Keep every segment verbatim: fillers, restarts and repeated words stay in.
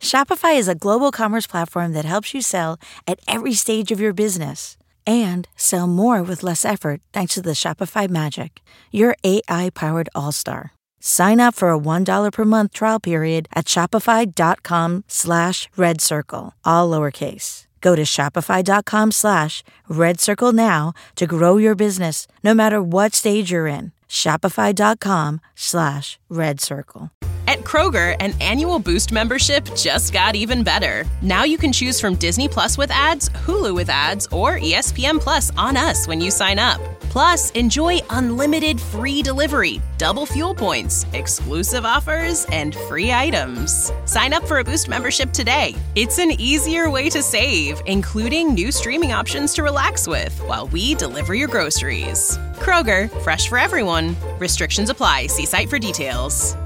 Shopify is a global commerce platform that helps you sell at every stage of your business and sell more with less effort thanks to the Shopify Magic, your A I-powered all-star. Sign up for a one dollar per month trial period at shopify.com slash red circle, all lowercase. Go to shopify.com slash red circle now to grow your business no matter what stage you're in. Shopify.com slash red circle. At Kroger, an annual Boost membership just got even better. Now you can choose from Disney Plus with ads, Hulu with ads, or E S P N Plus on us when you sign up. Plus, enjoy unlimited free delivery, double fuel points, exclusive offers, and free items. Sign up for a Boost membership today. It's an easier way to save, including new streaming options to relax with while we deliver your groceries. Kroger, fresh for everyone. Restrictions apply. See site for details.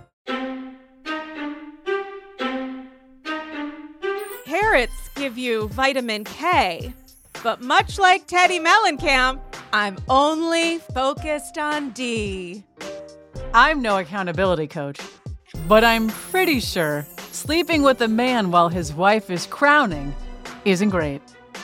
Carrots give you vitamin K, but much like Teddi Mellencamp, I'm only focused on D. I'm no accountability coach, but I'm pretty sure sleeping with a man while his wife is crowning isn't great.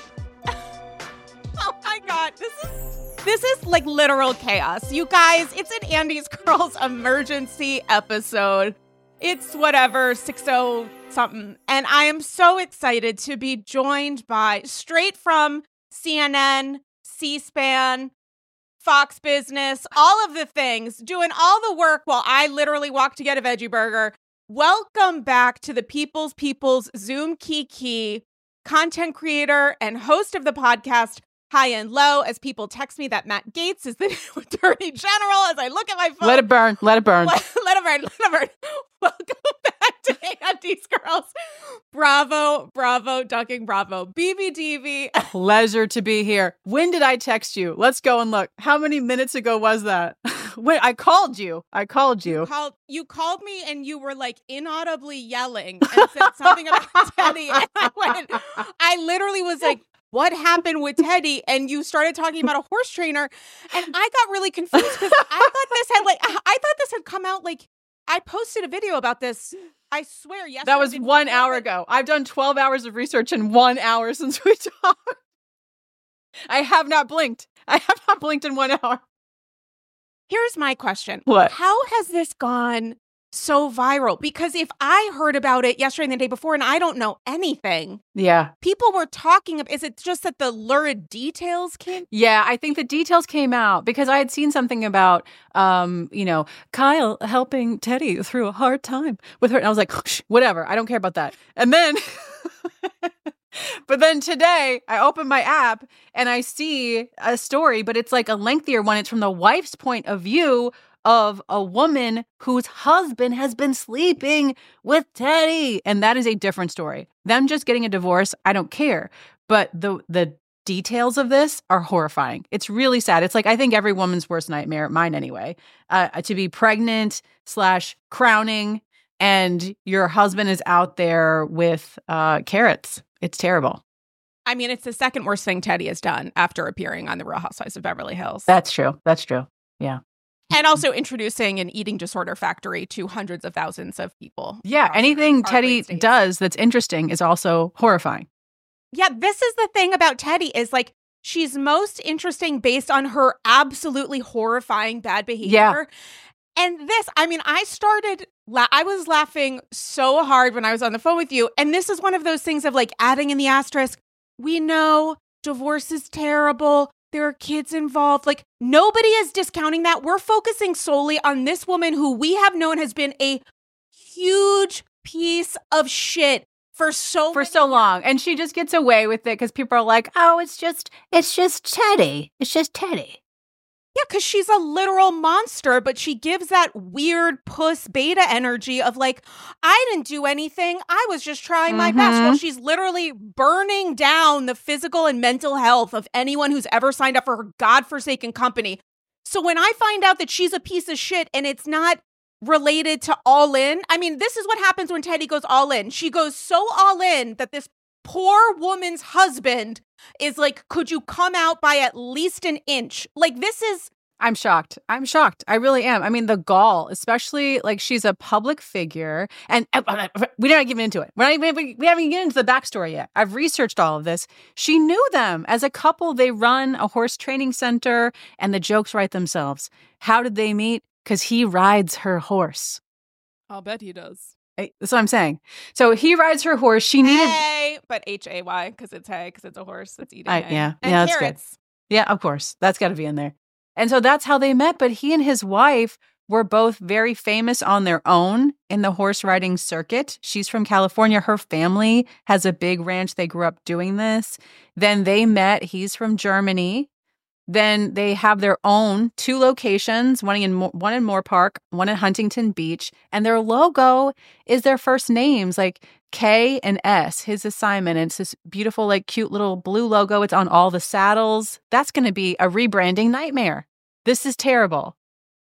Oh my God, this is this is like literal chaos. You guys, it's an Andy's Girls emergency episode. It's whatever, six oh something. And I am so excited to be joined by, straight from C N N, C-SPAN, Fox Business, all of the things, doing all the work while I literally walk to get a veggie burger. Welcome back to the People's People's Zoom Kiki, content creator and host of the podcast High and Low, as people text me that Matt Gaetz is the new Attorney General as I look at my phone. Let it burn. Let it burn. Let, let it burn. Let it burn. Welcome back to Andy's Girls. Bravo, bravo, ducking bravo. B B D V. Pleasure to be here. When did I text you? Let's go and look. How many minutes ago was that? When I called you. I called you. You called, you called me and you were like inaudibly yelling and said something about Teddi. And I went, I literally was like, what happened with Teddi? And you started talking about a horse trainer. And I got really confused because I thought this had like, I thought this had come out like, I posted a video about this. I swear, yesterday. That was one hour ago. I've done twelve hours of research in one hour since we talked. I have not blinked. I have not blinked in one hour. Here's my question. What? How has this gone so viral? Because if I heard about it yesterday and the day before and I don't know anything, yeah, people were talking about, is it just that the lurid details came? Yeah, I think the details came out because I had seen something about, um, you know, Kyle helping Teddi through a hard time with her. And I was like, whatever, I don't care about that. And then, but then today I open my app and I see a story, but it's like a lengthier one. It's from the wife's point of view of a woman whose husband has been sleeping with Teddi. And that is a different story. Them just getting a divorce, I don't care. But the the details of this are horrifying. It's really sad. It's like, I think every woman's worst nightmare, mine anyway, uh, to be pregnant slash crowning and your husband is out there with uh, carrots. It's terrible. I mean, it's the second worst thing Teddi has done after appearing on The Real Housewives of Beverly Hills. That's true. That's true. Yeah. And also introducing an eating disorder factory to hundreds of thousands of people. Yeah, anything Teddi does that's interesting is also horrifying. Yeah, this is the thing about Teddi is like, she's most interesting based on her absolutely horrifying bad behavior. Yeah. And this, I mean, I started, la- I was laughing so hard when I was on the phone with you. And this is one of those things of like adding in the asterisk, we know divorce is terrible. There are kids involved. Like, nobody is discounting that. We're focusing solely on this woman who we have known has been a huge piece of shit for so for so long. And she just gets away with it because people are like, oh, it's just, it's just Teddi. It's just Teddi. Yeah, because she's a literal monster, but she gives that weird puss beta energy of like, I didn't do anything. I was just trying my mm-hmm. best. Well, she's literally burning down the physical and mental health of anyone who's ever signed up for her godforsaken company. So when I find out that she's a piece of shit and it's not related to All In, I mean, this is what happens when Teddi goes all in. She goes so all in that this poor woman's husband is like, could you come out by at least an inch? Like, this is I'm shocked. I'm shocked. I really am. I mean, the gall, especially like she's a public figure, and uh, we didn't get into it. We're not even, we, we haven't even get into the backstory yet. I've researched all of this. She knew them as a couple. They run a horse training center, and the jokes write themselves. How did they meet? Because he rides her horse. I'll bet he does. I, that's what I'm saying. So he rides her horse. She needed, Hay, but H A Y because it's hay because it's a horse that's eating I, hay. yeah, and yeah, that's carrots. good. Yeah, of course, that's got to be in there. And so that's how they met. But he and his wife were both very famous on their own in the horse riding circuit. She's from California. Her family has a big ranch. They grew up doing this. Then they met. He's from Germany. Then they have their own two locations, one in Mo- one in Moore Park, one in Huntington Beach. And their logo is their first names, like K and S, his assignment. And it's this beautiful, like cute little blue logo. It's on all the saddles. That's going to be a rebranding nightmare. This is terrible.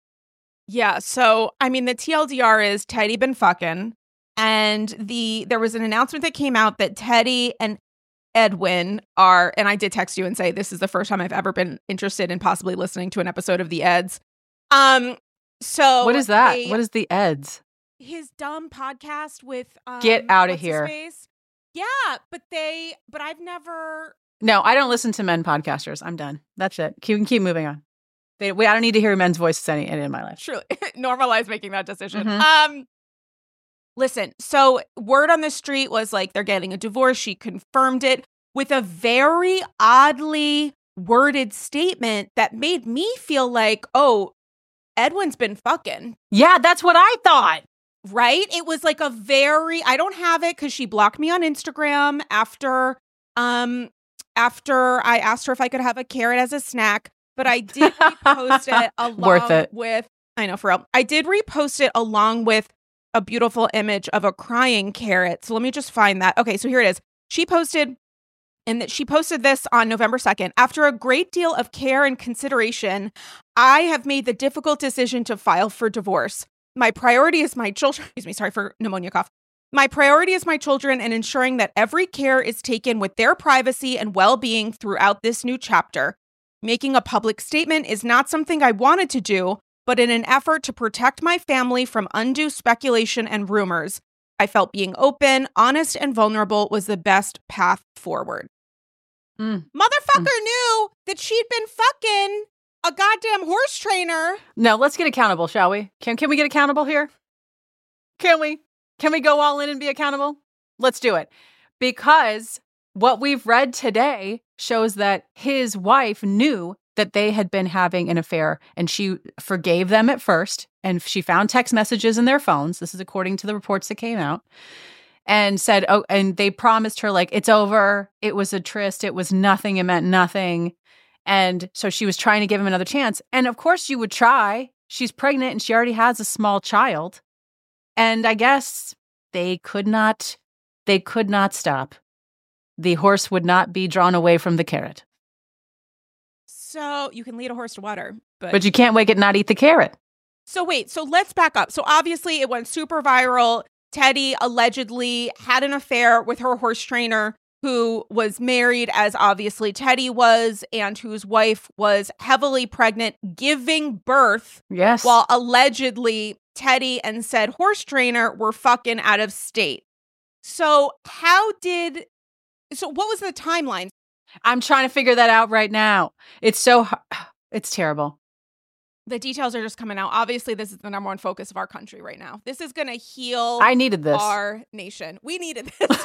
Yeah. So, I mean, the T L D R is Teddy been fucking. And the there was an announcement that came out that Teddy and Edwin are, and I did text you and say, this is the first time I've ever been interested in possibly listening to an episode of the Eds. Um, so What is that? they- What is the Eds? his dumb podcast with um, Get outta what's his here. face? Yeah, but they, but I've never. No, I don't listen to men podcasters. I'm done. That's it. Keep keep moving on. They, we, I don't need to hear men's voices any, any in my life. Truly normalize making that decision. Mhm. Um, listen, so word on the street was like they're getting a divorce. She confirmed it with a very oddly worded statement that made me feel like, oh, Edwin's been fucking. Yeah, that's what I thought. Right? It was like a very, I don't have it because she blocked me on Instagram after um after I asked her if I could have a carrot as a snack, but I did repost it along Worth it. with, I know for real, I did repost it along with a beautiful image of a crying carrot. So let me just find that. Okay, so here it is. She posted, and that she posted this on November second. After a great deal of care and consideration, I have made the difficult decision to file for divorce. My priority is my children. Excuse me, sorry for pneumonia cough. My priority is my children and ensuring that every care is taken with their privacy and well-being throughout this new chapter. Making a public statement is not something I wanted to do, but in an effort to protect my family from undue speculation and rumors, I felt being open, honest, and vulnerable was the best path forward. Mm. Motherfucker Mm. knew that she'd been fucking a goddamn horse trainer. No, let's get accountable, shall we? Can can we get accountable here? Can we? Can we go all in and be accountable? Let's do it. Because what we've read today shows that his wife knew that they had been having an affair, and she forgave them at first, and she found text messages in their phones. This is according to the reports that came out. And said, oh, and they promised her, like, it's over. It was a tryst. It was nothing. It meant nothing. And so she was trying to give him another chance. And of course you would try. She's pregnant and she already has a small child. And I guess they could not, they could not stop. The horse would not be drawn away from the carrot. So you can lead a horse to water, but, But you can't make it not eat the carrot. so wait, so let's back up. So obviously it went super viral. Teddy allegedly had an affair with her horse trainer who was married, as obviously Teddy was, and whose wife was heavily pregnant, giving birth, Yes. while allegedly Teddy and said horse trainer were fucking out of state. So how did, so what was the timeline? I'm trying to figure that out right now. It's so, har- it's terrible. The details are just coming out. Obviously, this is the number one focus of our country right now. This is going to heal I needed this. our nation. We needed this.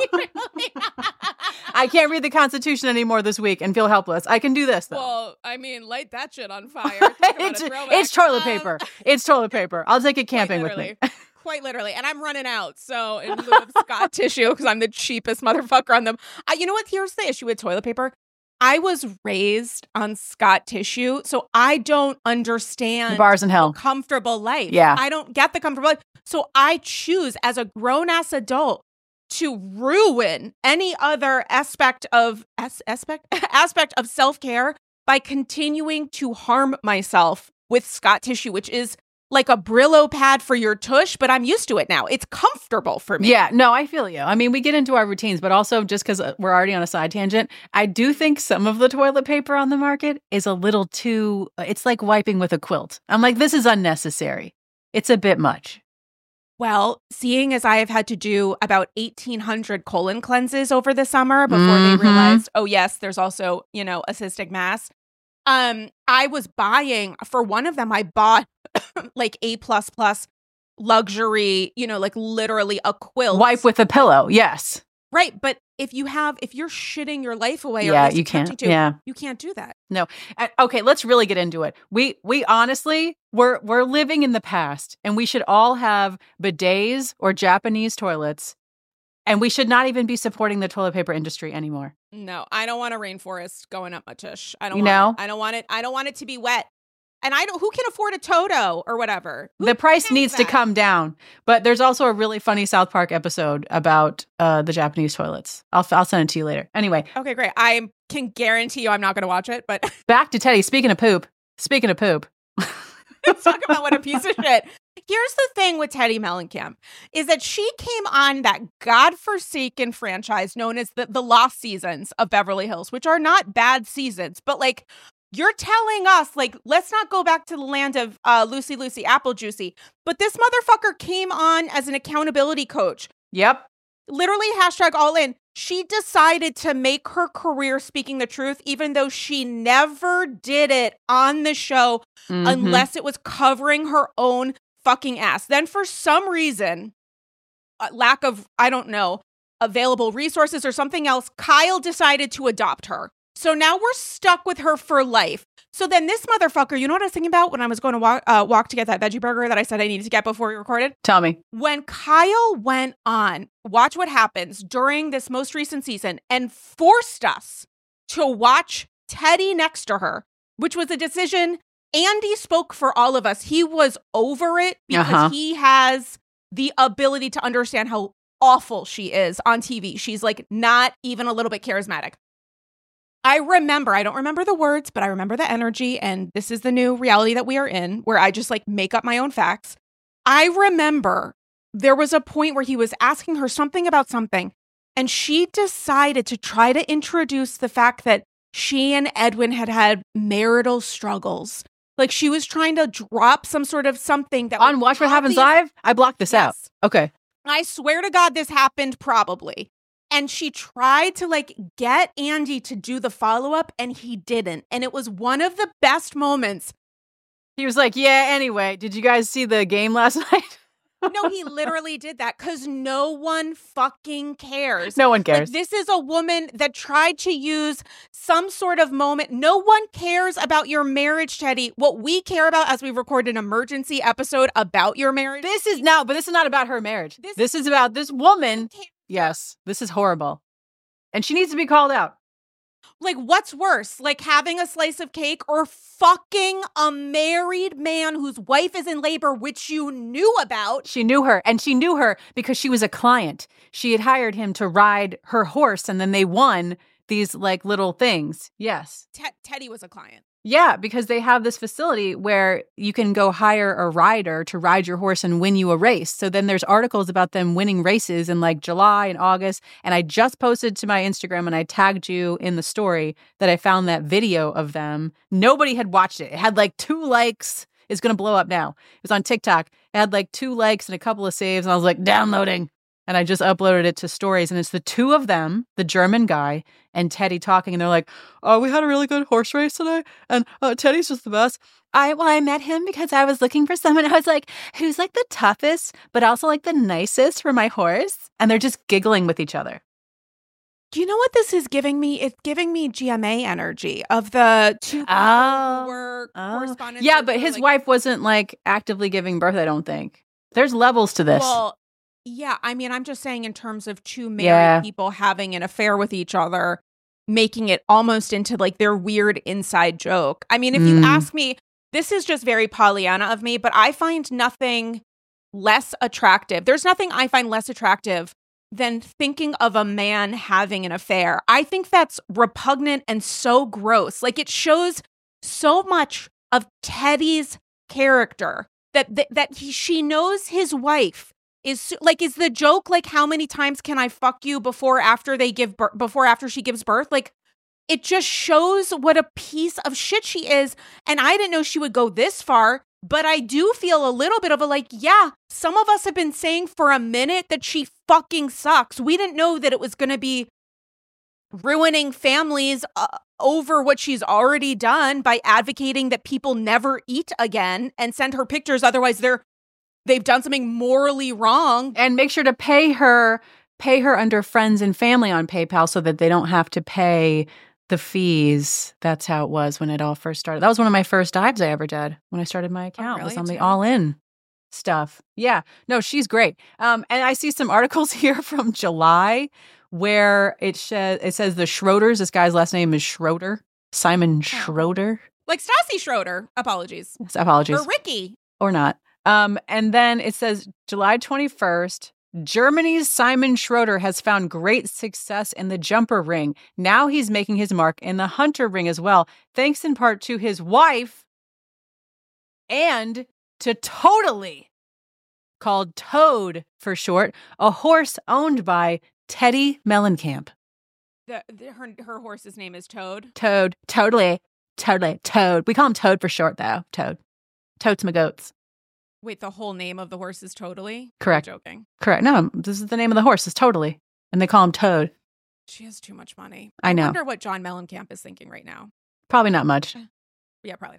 I can't read the Constitution anymore this week and feel helpless. I can do this, though. Well, I mean, light that shit on fire. Talk about a it's, throwback. it's toilet Um, paper. It's toilet paper. I'll take it quite camping with literally. me. Quite literally. And I'm running out. So in lieu of Scott tissue, because I'm the cheapest motherfucker on them. I, you know what? Here's the issue with toilet paper. I was raised on Scott tissue, so I don't understand The bars in hell. comfortable life. Yeah. I don't get the comfortable life. So I choose as a grown-ass adult to ruin any other aspect of as- aspect aspect of self-care by continuing to harm myself with Scott tissue, which is like a Brillo pad for your tush, but I'm used to it now. It's comfortable for me. Yeah, no, I feel you. I mean, we get into our routines, but also just because we're already on a side tangent, I do think some of the toilet paper on the market is a little too, it's like wiping with a quilt. I'm like, this is unnecessary. It's a bit much. Well, seeing as I have had to do about eighteen hundred colon cleanses over the summer before Mhm. they realized, oh, yes, there's also, you know, a cystic mass. Um, I was buying, for one of them, I bought like A plus plus luxury, you know, like literally a quilt. Wipe with a pillow, yes. Right. But if you have, if you're shitting your life away, or Yeah, at least you attempting can't. to, Yeah. you can't do that. No. Uh, Okay, let's really get into it. We we honestly, we're we're living in the past, and we should all have bidets or Japanese toilets, and we should not even be supporting the toilet paper industry anymore. No, I don't want a rainforest going up my tush. I don't You want know? it. I don't want it. I don't want it to be wet. And I don't, who can afford a Toto or whatever? Who The price pays needs to that? come down. But there's also a really funny South Park episode about uh, the Japanese toilets. I'll I'll send it to you later. Anyway, Okay, great. I can guarantee you I'm not going to watch it, but back to Teddy. Speaking of poop. Speaking of poop. let's talk about what a piece of shit. Here's the thing with Teddi Mellencamp is that she came on that godforsaken franchise known as the, the Lost Seasons of Beverly Hills, which are not bad seasons, but like you're telling us, like, let's not go back to the land of uh, Lucy Lucy Apple Juicy. But this motherfucker came on as an accountability coach. Yep. Literally hashtag all in. She decided to make her career speaking the truth, even though she never did it on the show Mhm. unless it was covering her own fucking ass. Then for some reason, uh, lack of, I don't know, available resources or something else, Kyle decided to adopt her. So now we're stuck with her for life. So then this motherfucker, you know what I was thinking about when I was going to walk, uh, walk to get that veggie burger that I said I needed to get before we recorded? Tell me. When Kyle went on, watch what happens during this most recent season and forced us to watch Teddi next to her, which was a decision. Andy spoke for all of us. He was over it because Uh-huh. he has the ability to understand how awful she is on T V. She's like not even a little bit charismatic. I remember, I don't remember the words, but I remember the energy. And this is the new reality that we are in where I just like make up my own facts. I remember there was a point where he was asking her something about something, and she decided to try to introduce the fact that she and Edwin had had marital struggles. Like she was trying to drop some sort of something that On was Watch What Happens obvious- Live? I blocked this out. Yes. Okay. I swear to God, this happened probably. And she tried to like get Andy to do the follow up, and he didn't. And it was one of the best moments. He was like, yeah, anyway, did you guys see the game last night? No, he literally did that because no one fucking cares. No one Like, cares. this is a woman that tried to use some sort of moment. No one cares about your marriage, Teddi. What we care about, as we record an emergency episode about your marriage. This is now, but this is not about her marriage. This- This, is about this woman. Yes, this is horrible. And she needs to be called out. Like, what's worse? Like having a slice of cake or fucking a married man whose wife is in labor, which you knew about? She knew her, and she knew her because she was a client. She had hired him to ride her horse, and then they won these like little things. Yes. Te- Teddi was a client. Yeah, because they have this facility where you can go hire a rider to ride your horse and win you a race. So then there's articles about them winning races in like July and August. And I just posted to my Instagram and I tagged you in the story that I found that video of them. Nobody had watched it. It had like two likes. It's going to blow up now. It was on TikTok. It had like two likes and a couple of saves. And I was like, downloading. And I just uploaded it to stories. And it's the two of them, the German guy and Teddi talking. And they're like, oh, we had a really good horse race today. And uh, Teddy's just the best. I well, I met him because I was looking for someone. I was like, who's like the toughest, but also like the nicest for my horse? And they're just giggling with each other. Do you know what this is giving me? It's giving me G M A energy of the two people Oh. who were Oh. correspondents. Yeah, who but were, his like, wife wasn't like actively giving birth, I don't think. There's levels to this. Well, yeah, I mean, I'm just saying in terms of two married Yeah. people having an affair with each other, making it almost into like their weird inside joke. I mean, if you Mm. ask me, this is just very Pollyanna of me, but I find nothing less attractive. There's nothing I find less attractive than thinking of a man having an affair. I think that's repugnant and so gross. Like it shows so much of Teddy's character that that, that he, she knows his wife is like, is the joke like, how many times can I fuck you before after they give birth, before after she gives birth? Like, it just shows what a piece of shit she is. And I didn't know she would go this far, but I do feel a little bit of a like, yeah, some of us have been saying for a minute that she fucking sucks. We didn't know that it was going to be ruining families uh, over what she's already done by advocating that people never eat again and send her pictures. Otherwise, they're they've done something morally wrong. And make sure to pay her, pay her under friends and family on PayPal so that they don't have to pay the fees. That's how it was when it all first started. That was one of my first dives I ever did when I started my account. Oh, really? Was on the Too? all-in stuff. Yeah. No, she's great. Um, and I see some articles here from July where it, sh- it says the Schroeders, this guy's last name is Schroeder, Simon Schroeder. Like Stassi Schroeder. Apologies. Apologies. Or Ricky. Or not. Um, and then it says July twenty-first, Germany's Simon Schroeder has found great success in the jumper ring. Now he's making his mark in the hunter ring as well, thanks in part to his wife and to Totally, called Toad for short, a horse owned by Teddy Mellencamp. The, the, her, her horse's name is Toad. Toad. Totally. Totally. Toad. We call him Toad for short, though. Toad. Totes my goats. Wait, the whole name of the horse is Totally? Correct. I'm joking. Correct. No, this is the name of the horse. It's Totally. And they call him Toad. She has too much money. I know. I wonder what John Mellencamp is thinking right now. Probably not much. Yeah, probably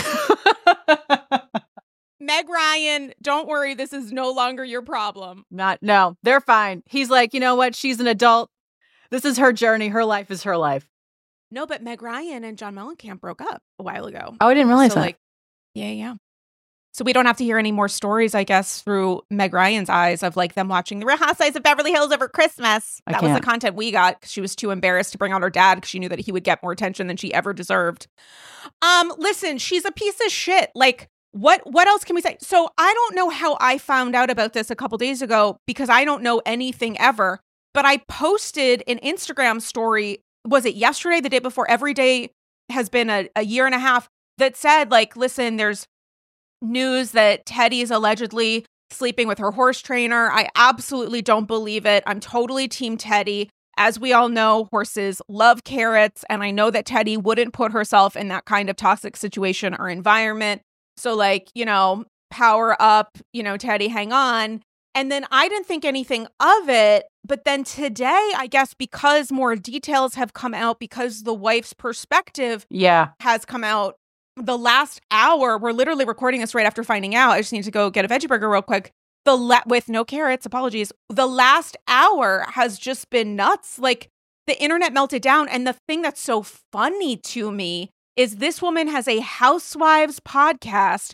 not. Meg Ryan, don't worry. This is no longer your problem. Not, no, they're fine. He's like, you know what? She's an adult. This is her journey. Her life is her life. No, but Meg Ryan and John Mellencamp broke up a while ago. Oh, I didn't realize so, that. Like, yeah, yeah. So we don't have to hear any more stories, I guess, through Meg Ryan's eyes of like them watching The Real Housewives of Beverly Hills over Christmas. I That was the can't. content we got because she was too embarrassed to bring out her dad because she knew that he would get more attention than she ever deserved. Um, listen, she's a piece of shit. Like, what what else can we say? So I don't know how I found out about this a couple days ago because I don't know anything ever. But I posted an Instagram story. Was it yesterday, the day before? Every day has been a, a year and a half that said, like, listen, there's news that Teddy is allegedly sleeping with her horse trainer. I absolutely don't believe it. I'm totally team Teddy. As we all know, horses love carrots. And I know that Teddy wouldn't put herself in that kind of toxic situation or environment. So like, you know, power up, you know, Teddy, hang on. And then I didn't think anything of it. But then today, I guess because more details have come out, because the wife's perspective Yeah. has come out, the last hour, we're literally recording this right after finding out. I just need to go get a veggie burger real quick. The la- with no carrots, apologies. The last hour has just been nuts. Like the internet melted down. And the thing that's so funny to me is this woman has a Housewives podcast.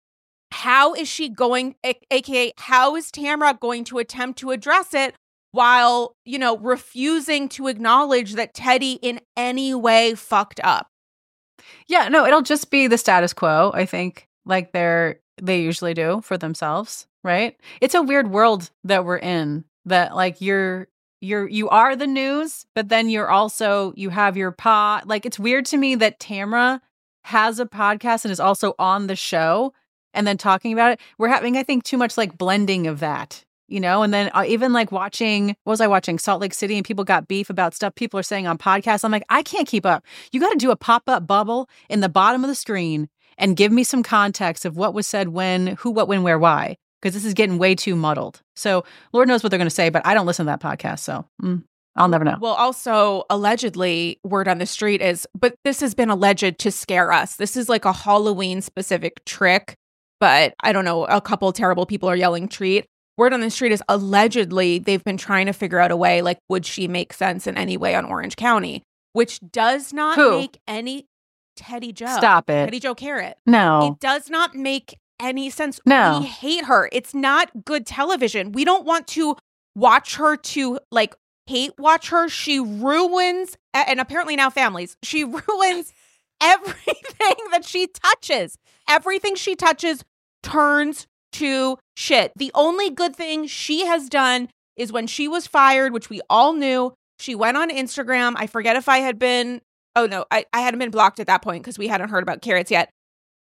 How is she going, a- aka how is Tamra going to attempt to address it while, you know, refusing to acknowledge that Teddy in any way fucked up? Yeah, no, it'll just be the status quo, I think, like they're they usually do for themselves, right? It's a weird world that we're in, that like you're you're you are the news, but then you're also you have your pod. Like it's weird to me that Tamra has a podcast and is also on the show and then talking about it. We're having, I think, too much like blending of that. You know, and then uh, even like watching, what was I watching? Salt Lake City, and people got beef about stuff people are saying on podcasts. I'm like, I can't keep up. You got to do a pop-up bubble in the bottom of the screen and give me some context of what was said when, who, what, when, where, why. Because this is getting way too muddled. So Lord knows what they're going to say, but I don't listen to that podcast. So mm, I'll never know. Well, also, allegedly, word on the street is, but this has been alleged to scare us. This is like a Halloween-specific trick, but I don't know, a couple terrible people are yelling treat. Word on the street is allegedly they've been trying to figure out a way, like, would she make sense in any way on Orange County? Which does not Who? make any... Teddy Joe. Stop it. Teddy Joe Carrot. No. It does not make any sense. No. We hate her. It's not good television. We don't want to watch her to, like, hate watch her. She ruins, and apparently now families, she ruins everything that she touches. Everything she touches turns to shit. The only good thing she has done is when she was fired, which we all knew, she went on Instagram. I forget if I had been, oh no, I, I hadn't been blocked at that point because we hadn't heard about carrots yet.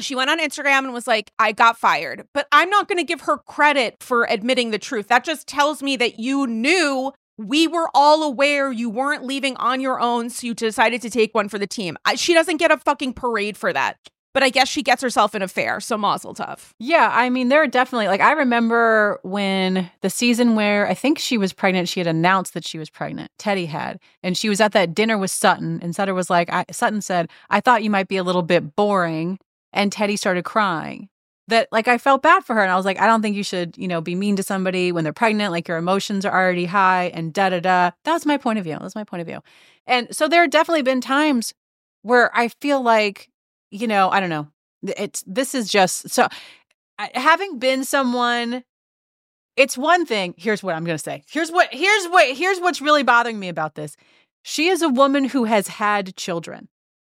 She went on Instagram and was like, I got fired. But I'm not going to give her credit for admitting the truth. That just tells me that you knew. We were all aware you weren't leaving on your own, so you decided to take one for the team. I, she doesn't get a fucking parade for that. But I guess she gets herself an affair, so mazel tov. Yeah, I mean, there are definitely, like, I remember when the season where I think she was pregnant, she had announced that she was pregnant, Teddi had, and she was at that dinner with Sutton, and Sutton was like, I, Sutton said, I thought you might be a little bit boring, and Teddi started crying. That, like, I felt bad for her, and I was like, I don't think you should, you know, be mean to somebody when they're pregnant, like, your emotions are already high, and da-da-da. That was my point of view. That was my point of view. And so there have definitely been times where I feel like, you know, I don't know. It's this is just so having been someone. It's one thing. Here's what I'm going to say. Here's what here's what here's what's really bothering me about this. She is a woman who has had children.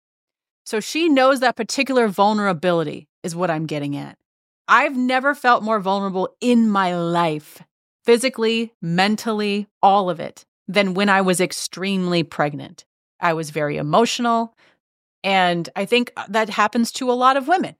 So she knows that particular vulnerability is what I'm getting at. I've never felt more vulnerable in my life, physically, mentally, all of it, than when I was extremely pregnant. I was very emotional. And I think that happens to a lot of women.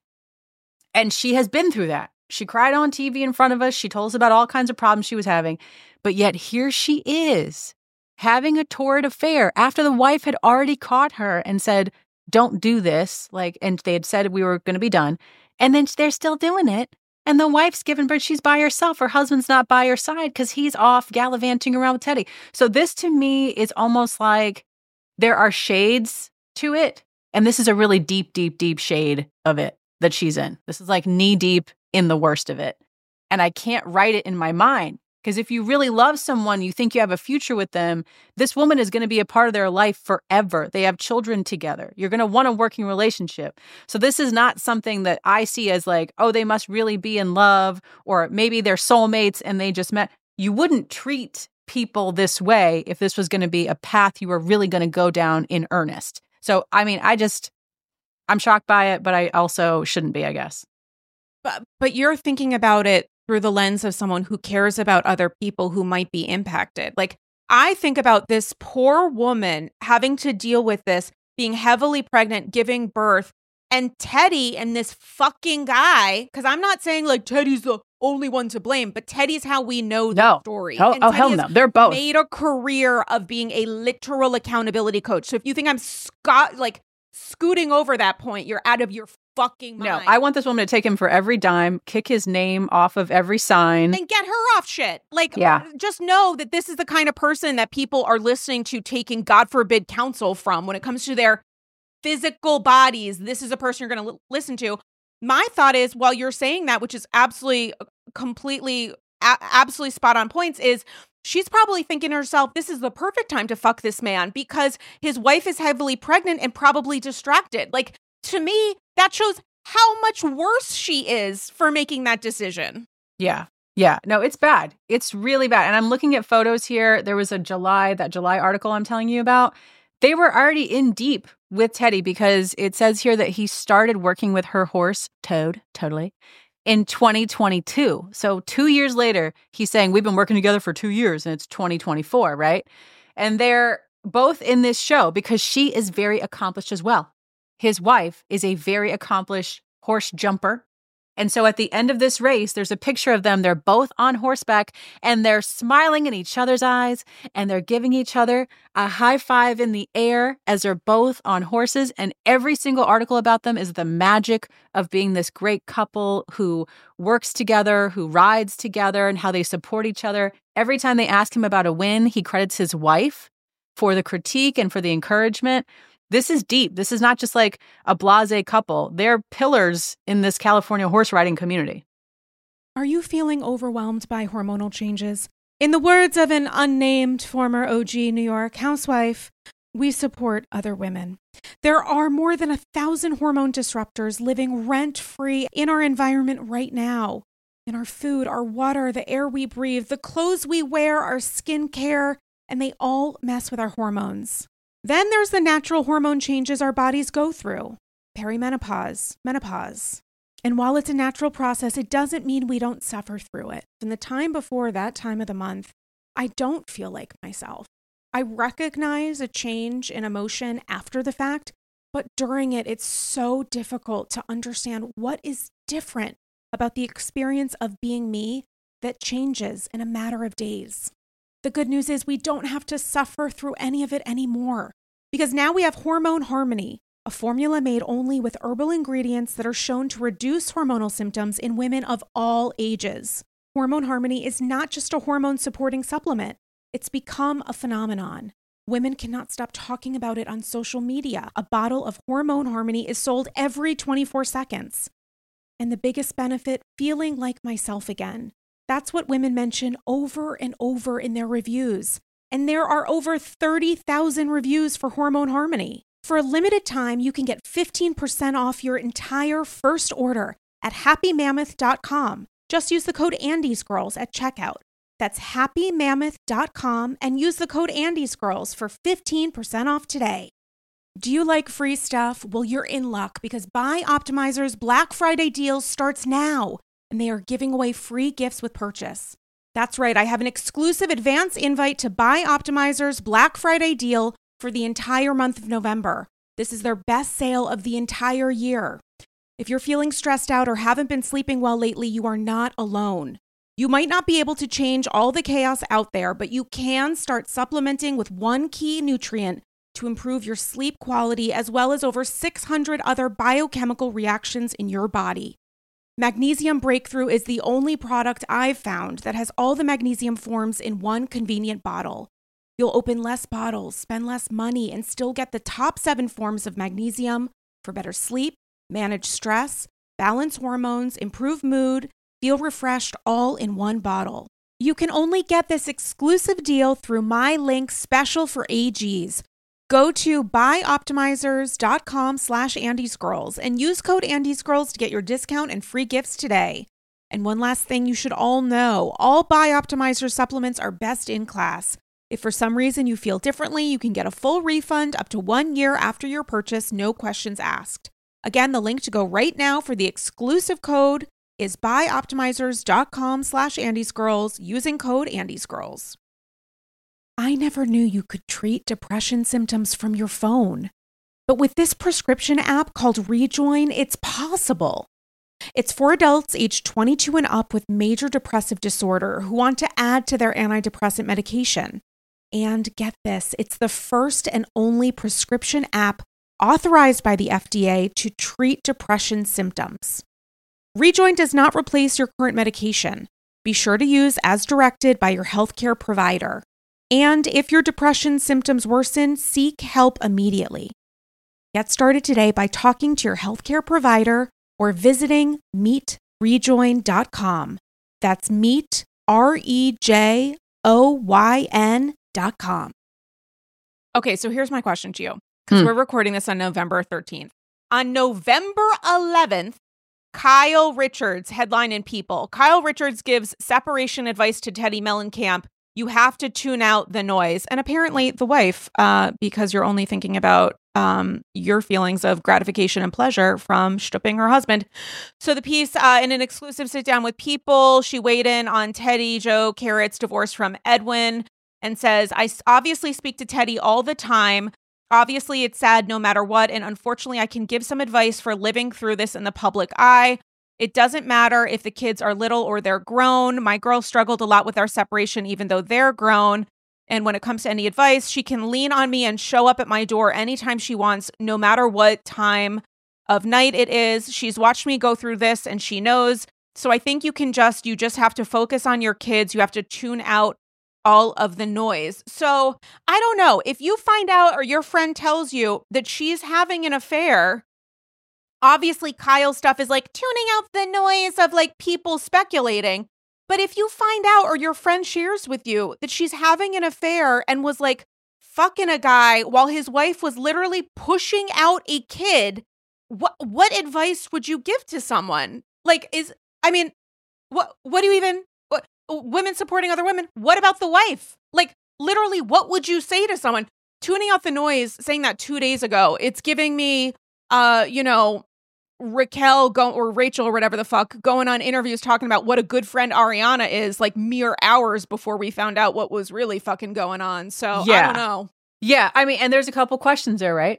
And she has been through that. She cried on T V in front of us. She told us about all kinds of problems she was having. But yet here she is, having a torrid affair after the wife had already caught her and said, don't do this. Like, and they had said we were going to be done. And then they're still doing it. And the wife's given birth. She's by herself. Her husband's not by her side because he's off gallivanting around with Teddi. So this to me is almost like there are shades to it. And this is a really deep, deep, deep shade of it that she's in. This is like knee deep in the worst of it. And I can't write it in my mind because if you really love someone, you think you have a future with them, this woman is going to be a part of their life forever. They have children together. You're going to want a working relationship. So this is not something that I see as like, oh, they must really be in love or maybe they're soulmates and they just met. You wouldn't treat people this way if this was going to be a path you were really going to go down in earnest. So, I mean, I just, I'm shocked by it, but I also shouldn't be, I guess. But but you're thinking about it through the lens of someone who cares about other people who might be impacted. Like, I think about this poor woman having to deal with this, being heavily pregnant, giving birth, and Teddi and this fucking guy, because I'm not saying like Teddi's the only one to blame, but Teddi's how we know the no. story. Oh, and oh Teddi hell no. They're both. Made a career of being a literal accountability coach. So if you think I'm scot like scooting over that point, you're out of your fucking mind. No, I want this woman to take him for every dime, kick his name off of every sign. And get her off shit. Like, yeah. Just know that this is the kind of person that people are listening to, taking, God forbid, counsel from when it comes to their physical bodies. This is a person you're going to l- listen to. My thought is, while you're saying that, which is absolutely, completely, a- absolutely spot on points, is she's probably thinking to herself, this is the perfect time to fuck this man because his wife is heavily pregnant and probably distracted. Like, to me, that shows how much worse she is for making that decision. Yeah. Yeah. No, it's bad. It's really bad. And I'm looking at photos here. There was a July, that July article I'm telling you about. They were already in deep with Teddi because it says here that he started working with her horse, Toad, totally, in twenty twenty-two. So two years later, he's saying, we've been working together for two years and it's twenty twenty-four, right? And they're both in this show because she is very accomplished as well. His wife is a very accomplished horse jumper. And so at the end of this race, there's a picture of them. They're both on horseback and they're smiling in each other's eyes and they're giving each other a high five in the air as they're both on horses. And every single article about them is the magic of being this great couple who works together, who rides together, and how they support each other. Every time they ask him about a win, he credits his wife for the critique and for the encouragement. This is deep. This is not just like a blasé couple. They're pillars in this California horse riding community. Are you feeling overwhelmed by hormonal changes? In the words of an unnamed former O G New York housewife, we support other women. There are more than a thousand hormone disruptors living rent-free in our environment right now. In our food, our water, the air we breathe, the clothes we wear, our skincare, and they all mess with our hormones. Then there's the natural hormone changes our bodies go through. Perimenopause, menopause. And while it's a natural process, it doesn't mean we don't suffer through it. In the time before that time of the month, I don't feel like myself. I recognize a change in emotion after the fact, But during it, it's so difficult to understand what is different about the experience of being me that changes in a matter of days. The good news is we don't have to suffer through any of it anymore, because now we have Hormone Harmony, a formula made only with herbal ingredients that are shown to reduce hormonal symptoms in women of all ages. Hormone Harmony is not just a hormone-supporting supplement. It's become a phenomenon. Women cannot stop talking about it on social media. A bottle of Hormone Harmony is sold every twenty-four seconds. And the biggest benefit, feeling like myself again. That's what women mention over and over in their reviews. And there are over thirty thousand reviews for Hormone Harmony. For a limited time, you can get fifteen percent off your entire first order at happy mammoth dot com. Just use the code AndysGirls at checkout. That's happy mammoth dot com and use the code AndysGirls for fifteen percent off today. Do you like free stuff? Well, you're in luck because BiOptimizer's Black Friday deal starts now, and they are giving away free gifts with purchase. That's right, I have an exclusive advance invite to BiOptimizer's Black Friday deal for the entire month of November. This is their best sale of the entire year. If you're feeling stressed out or haven't been sleeping well lately, you are not alone. You might not be able to change all the chaos out there, but you can start supplementing with one key nutrient to improve your sleep quality, as well as over six hundred other biochemical reactions in your body. Magnesium Breakthrough is the only product I've found that has all the magnesium forms in one convenient bottle. You'll open less bottles, spend less money, and still get the top seven forms of magnesium for better sleep, manage stress, balance hormones, improve mood, feel refreshed, all in one bottle. You can only get this exclusive deal through my link special for A Gs. Go to bioptimizers dot com slash andysgirls and use code andysgirls to get your discount and free gifts today. And one last thing you should all know, all BiOptimizer supplements are best in class. If for some reason you feel differently, you can get a full refund up to one year after your purchase, no questions asked. Again, the link to go right now for the exclusive code is bioptimizers dot com slash andysgirls using code andysgirls. I never knew you could treat depression symptoms from your phone. But with this prescription app called Rejoin, it's possible. It's for adults aged twenty-two and up with major depressive disorder who want to add to their antidepressant medication. And get this, it's the first and only prescription app authorized by the F D A to treat depression symptoms. Rejoin does not replace your current medication. Be sure to use as directed by your healthcare provider. And if your depression symptoms worsen, seek help immediately. Get started today by talking to your healthcare provider or visiting meet rejoin dot com. That's meet, R E J O Y N dot com. Okay, so here's my question to you, because Hmm. we're recording this on November thirteenth. On November eleventh, Kyle Richards, headline in People. Kyle Richards gives separation advice to Teddi Mellencamp. You have to tune out the noise. And apparently the wife, uh, because you're only thinking about um, your feelings of gratification and pleasure from stooping her husband. So the piece, uh, in an exclusive sit down with People, she weighed in on Teddi Jo Carrott's divorce from Edwin and says, I obviously speak to Teddi all the time. Obviously, it's sad no matter what. And unfortunately, I can give some advice for living through this in the public eye. It doesn't matter if the kids are little or they're grown. My girl struggled a lot with our separation, even though they're grown. And when it comes to any advice, she can lean on me and show up at my door anytime she wants, no matter what time of night it is. She's watched me go through this and she knows. So I think you can just, you just have to focus on your kids. You have to tune out all of the noise. So I don't know, if you find out or your friend tells you that she's having an affair, obviously Kyle's stuff is like tuning out the noise of like people speculating. But if you find out or your friend shares with you that she's having an affair and was like fucking a guy while his wife was literally pushing out a kid, what what advice would you give to someone? Like, is, I mean, what what do you even, what, women supporting other women? What about the wife? Like, literally, what would you say to someone? Tuning out the noise, saying that two days ago, it's giving me, uh, you know, Raquel go or Rachel or whatever the fuck going on interviews talking about what a good friend Ariana is, like mere hours before we found out what was really fucking going on. So Yeah. I don't know. Yeah, I mean, and there's a couple questions there, right?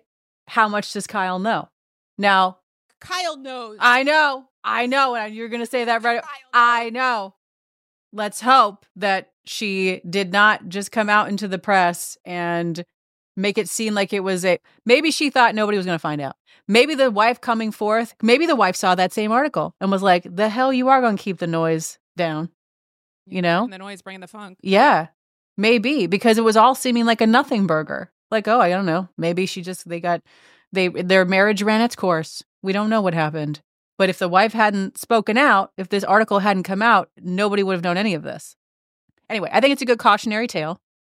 how much does Kyle know? Now, Kyle knows. I know. I know. And you're going to say that right. I know. Let's hope that she did not just come out into the press and make it seem like it was a, maybe she thought nobody was going to find out. Maybe the wife coming forth, maybe the wife saw that same article and was like, the hell you are going to keep the noise down, you know? And the noise bringing the funk. Yeah, maybe, because it was all seeming like a nothing burger. Like, oh, I don't know. Maybe she just, they got, they, their marriage ran its course. We don't know what happened. But if the wife hadn't spoken out, if this article hadn't come out, nobody would have known any of this. Anyway, I think it's a good cautionary tale.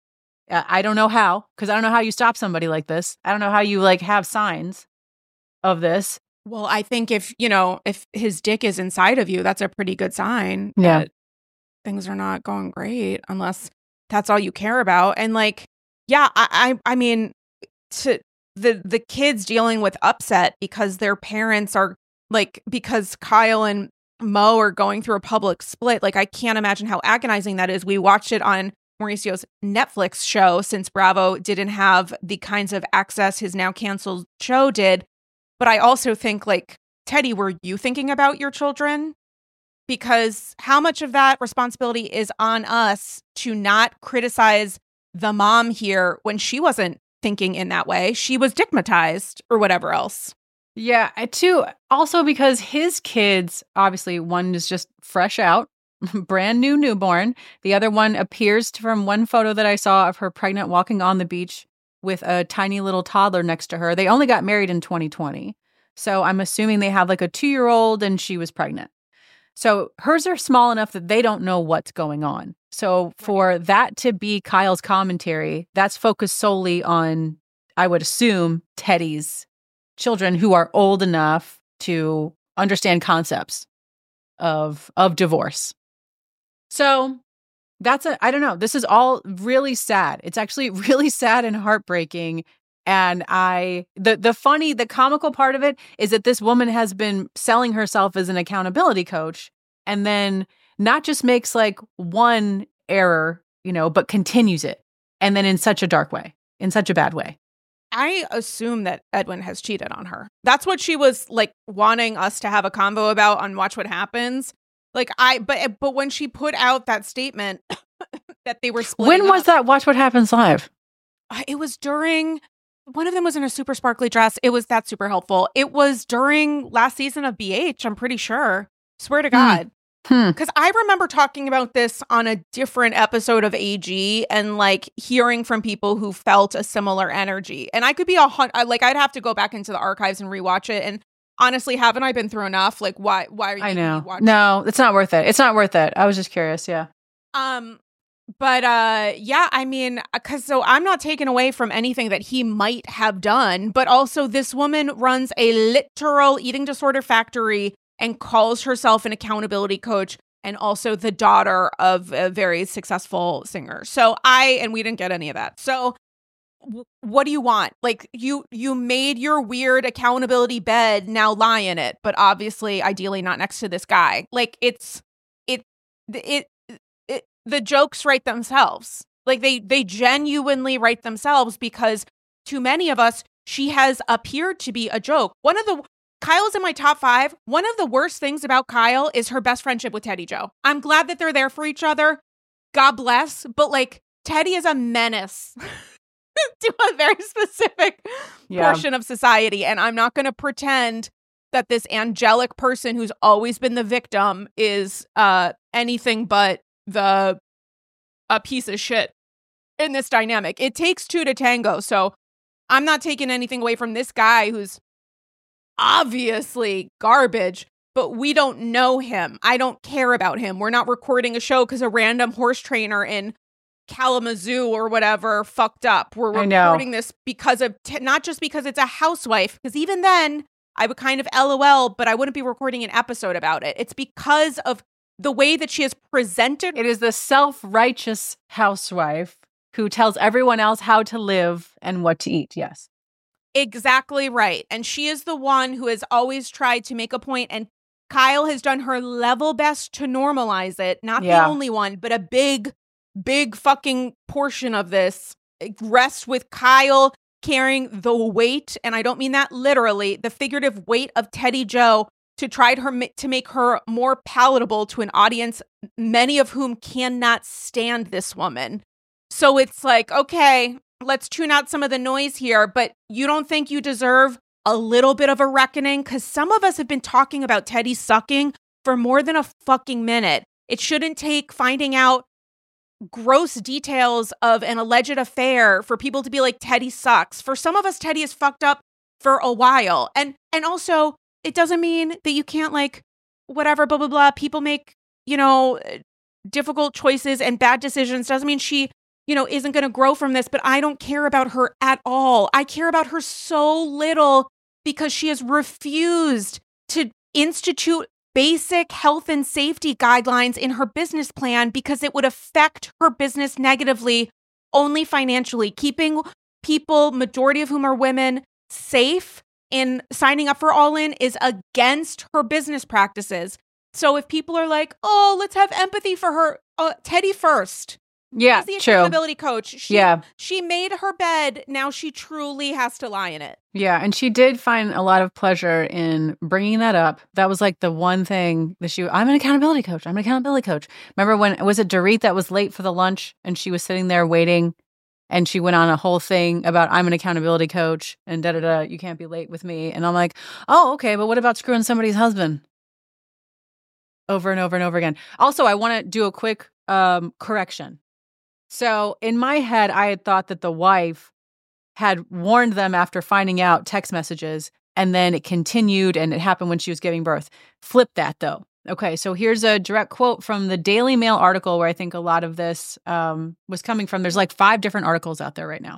Uh, I don't know how, because I don't know how you stop somebody like this. I don't know how you like have signs of this. Well, I think if, you know, if his dick is inside of you, that's a pretty good sign Yeah. that things are not going great, unless that's all you care about. And like, yeah, I, I, I mean, to the the kids dealing with upset because their parents are like, because Kyle and Mo are going through a public split. Like, I can't imagine how agonizing that is. We watched it on Mauricio's Netflix show since Bravo didn't have the kinds of access his now canceled show did. But I also think, like, Teddy, were you thinking about your children? Because how much of that responsibility is on us to not criticize the mom here when she wasn't thinking in that way? She was stigmatized or whatever else. Yeah, I- too. Also because his kids, obviously, one is just fresh out, brand new newborn. The other one appears to, from one photo that I saw of her pregnant walking on the beach with a tiny little toddler next to her. They only got married in twenty twenty. So I'm assuming they have like a two-year-old and she was pregnant. So hers are small enough that they don't know what's going on. So for that to be Kyle's commentary, that's focused solely on, I would assume, Teddy's children who are old enough to understand concepts of of divorce. So that's a, I don't know. This is all really sad. It's actually really sad and heartbreaking. And I, the the funny, the comical part of it is that this woman has been selling herself as an accountability coach and then not just makes like one error, you know, but continues it. And then in such a dark way, in such a bad way. I assume that Edwin has cheated on her. That's what she was like wanting us to have a convo about on Watch What Happens. Like I, but but when she put out that statement that they were splitting When was up, that Watch What Happens live? it was during, one of them was in a super sparkly dress. It was that super helpful. It was during last season of B H, I'm pretty sure. Swear to God. Hmm. Because I remember talking about this on a different episode of A G and like hearing from people who felt a similar energy. And I could be a hun- like, I'd have to go back into the archives and rewatch it. And honestly, haven't I been through enough? Like, why? Why are you? I know. watching? No, it's not worth it. It's not worth it. I was just curious. Yeah. Um, but uh, yeah, I mean, because so I'm not taken away from anything that he might have done, but also this woman runs a literal eating disorder factory and calls herself an accountability coach and also the daughter of a very successful singer. So I, and we didn't get any of that. So w- what do you want? Like you, you made your weird accountability bed, now lie in it, but obviously, ideally not next to this guy. Like it's, it, it, it the jokes write themselves. Like they, they genuinely write themselves because to many of us, she has appeared to be a joke. One of the, Kyle's in my top five. One of the worst things about Kyle is her best friendship with Teddy Joe. I'm glad that they're there for each other. God bless. But like Teddy is a menace to a very specific Yeah. portion of society. And I'm not going to pretend that this angelic person who's always been the victim is uh, anything but the a piece of shit in this dynamic. It takes two to tango. So I'm not taking anything away from this guy who's obviously garbage, but we don't know him. I don't care about him. We're not recording a show because a random horse trainer in Kalamazoo or whatever fucked up. We're I know. recording this because of, t- not just because it's a housewife, because even then I would kind of LOL, but I wouldn't be recording an episode about it. It's because of the way that she has presented. It is the self-righteous housewife who tells everyone else how to live and what to eat. Yes. Exactly right. And she is the one who has always tried to make a point, and Kyle has done her level best to normalize it. Not Yeah. the only one, but a big, big fucking portion of this rests with Kyle carrying the weight, and I don't mean that literally, the figurative weight of Teddi Jo to try her to make her more palatable to an audience, many of whom cannot stand this woman. So it's like, okay, let's tune out some of the noise here, but you don't think you deserve a little bit of a reckoning? Because some of us have been talking about Teddi sucking for more than a fucking minute. It shouldn't take finding out gross details of an alleged affair for people to be like, Teddi sucks. For some of us, Teddi is fucked up for a while. And and also, it doesn't mean that you can't, like, whatever, blah, blah, blah. People make, you know, difficult choices and bad decisions. Doesn't mean she, you know, isn't going to grow from this. But I don't care about her at all. I care about her so little because she has refused to institute basic health and safety guidelines in her business plan because it would affect her business negatively, only financially. Keeping people, majority of whom are women, safe in signing up for All In is against her business practices. So if people are like, oh, let's have empathy for her, uh, Teddi first. Yeah, She's the true. accountability coach. She, yeah. She made her bed. Now she truly has to lie in it. Yeah, and she did find a lot of pleasure in bringing that up. That was like the one thing that she, I'm an accountability coach. I'm an accountability coach. Remember when, was it Dorit that was late for the lunch and she was sitting there waiting and she went on a whole thing about I'm an accountability coach and da da da, you can't be late with me. And I'm like, oh, okay, but what about screwing somebody's husband? Over and over and over again. Also, I want to do a quick um, correction. So in my head, I had thought that the wife had warned them after finding out text messages, and then it continued and it happened when she was giving birth. Flip that, though. Okay, so here's a direct quote from the Daily Mail article where I think a lot of this um, was coming from. There's like five different articles out there right now.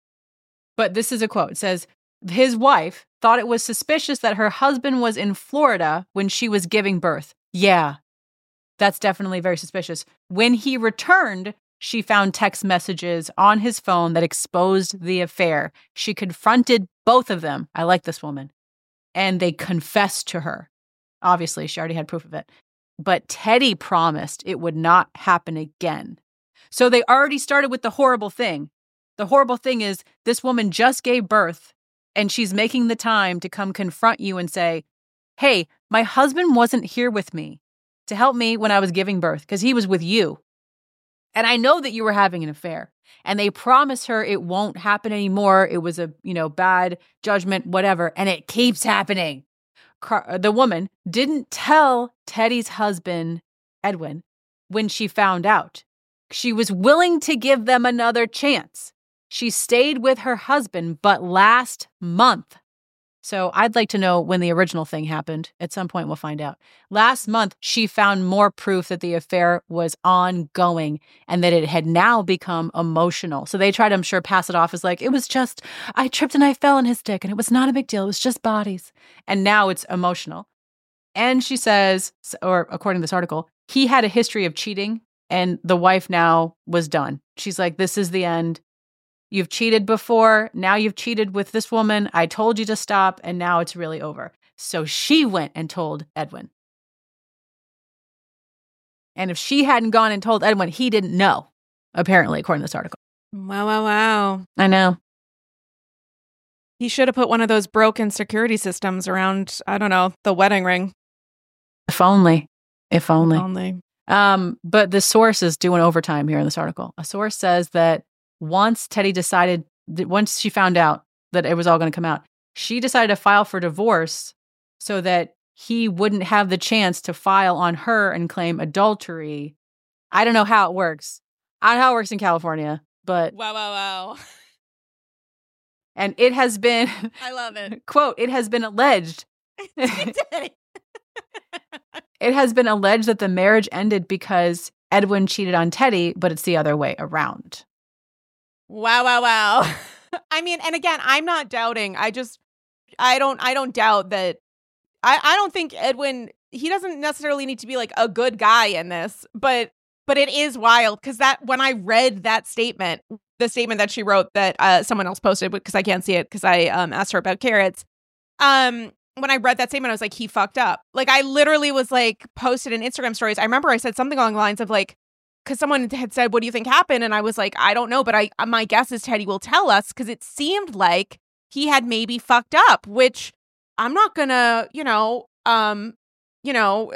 But this is a quote. It says, his wife thought it was suspicious that her husband was in Florida when she was giving birth. Yeah, that's definitely very suspicious. When he returned, she found text messages on his phone that exposed the affair. She confronted both of them. I like this woman. And they confessed to her. Obviously, she already had proof of it. But Teddi promised it would not happen again. So they already started with the horrible thing. The horrible thing is this woman just gave birth and she's making the time to come confront you and say, hey, my husband wasn't here with me to help me when I was giving birth because he was with you. And I know that you were having an affair. And they promise her it won't happen anymore. It was a, you know, bad judgment, whatever. And it keeps happening. Car- the woman didn't tell Teddi's husband, Edwin, when she found out. She was willing to give them another chance. She stayed with her husband, but last month. So I'd like to know when the original thing happened. At some point, we'll find out. Last month, she found more proof that the affair was ongoing and that it had now become emotional. So they tried, I'm sure, pass it off as like, it was just, I tripped and I fell on his dick and it was not a big deal. It was just bodies. And now it's emotional. And she says, or according to this article, he had a history of cheating and the wife now was done. She's like, this is the end. You've cheated before. Now you've cheated with this woman. I told you to stop, and now it's really over. So she went and told Edwin. And if she hadn't gone and told Edwin, he didn't know, apparently, according to this article. Wow, wow, wow. I know. He should have put one of those broken security systems around, I don't know, the wedding ring. If only. If only. If only. Um, but the source is doing overtime here in this article. A source says that once Teddi decided, that once she found out that it was all going to come out, she decided to file for divorce so that he wouldn't have the chance to file on her and claim adultery. I don't know how it works. I don't know how it works in California, but... Wow, wow, wow. And it has been... I love it. Quote, it has been alleged... It has been alleged that the marriage ended because Edwin cheated on Teddi, but it's the other way around. Wow, wow, wow. I mean, and again, I'm not doubting. I just, I don't, I don't doubt that. I, I don't think Edwin, he doesn't necessarily need to be like a good guy in this, but, but it is wild because that, when I read that statement, the statement that she wrote that uh, someone else posted, because I can't see it because I um, asked her about carrots. Um, when I read that statement, I was like, he fucked up. Like, I literally was like, posted in Instagram stories. I remember I said something along the lines of like, because someone had said, what do you think happened? And I was like, I don't know, but I my guess is Teddi will tell us, because it seemed like he had maybe fucked up, which I'm not gonna, you know, um, you know,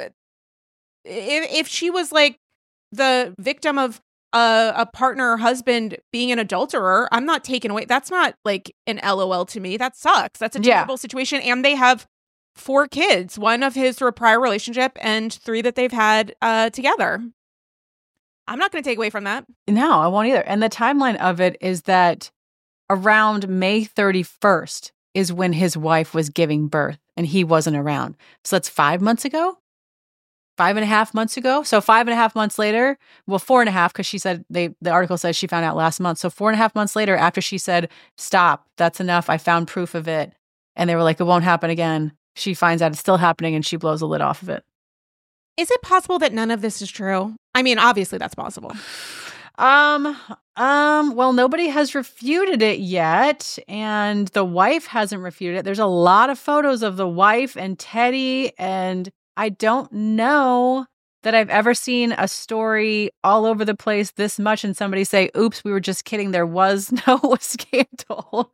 if, if she was like the victim of a, a partner or husband being an adulterer, I'm not taking away. That's not like an L O L to me. That sucks. That's a terrible Yeah. situation. And they have four kids, one of his prior relationship and three that they've had uh, together. I'm not going to take away from that. No, I won't either. And the timeline of it is that around May thirty-first is when his wife was giving birth and he wasn't around. So that's five months ago, five and a half months ago. So five and a half months later, well, four and a half, because she said they, the article says she found out last month. So four and a half months later, after she said, stop, that's enough, I found proof of it. And they were like, it won't happen again. She finds out it's still happening and she blows the lid off of it. Is it possible that none of this is true? I mean, obviously that's possible. Um, um, well, nobody has refuted it yet, and the wife hasn't refuted it. There's a lot of photos of the wife and Teddi, and I don't know that I've ever seen a story all over the place this much and somebody say, oops, we were just kidding. There was no scandal.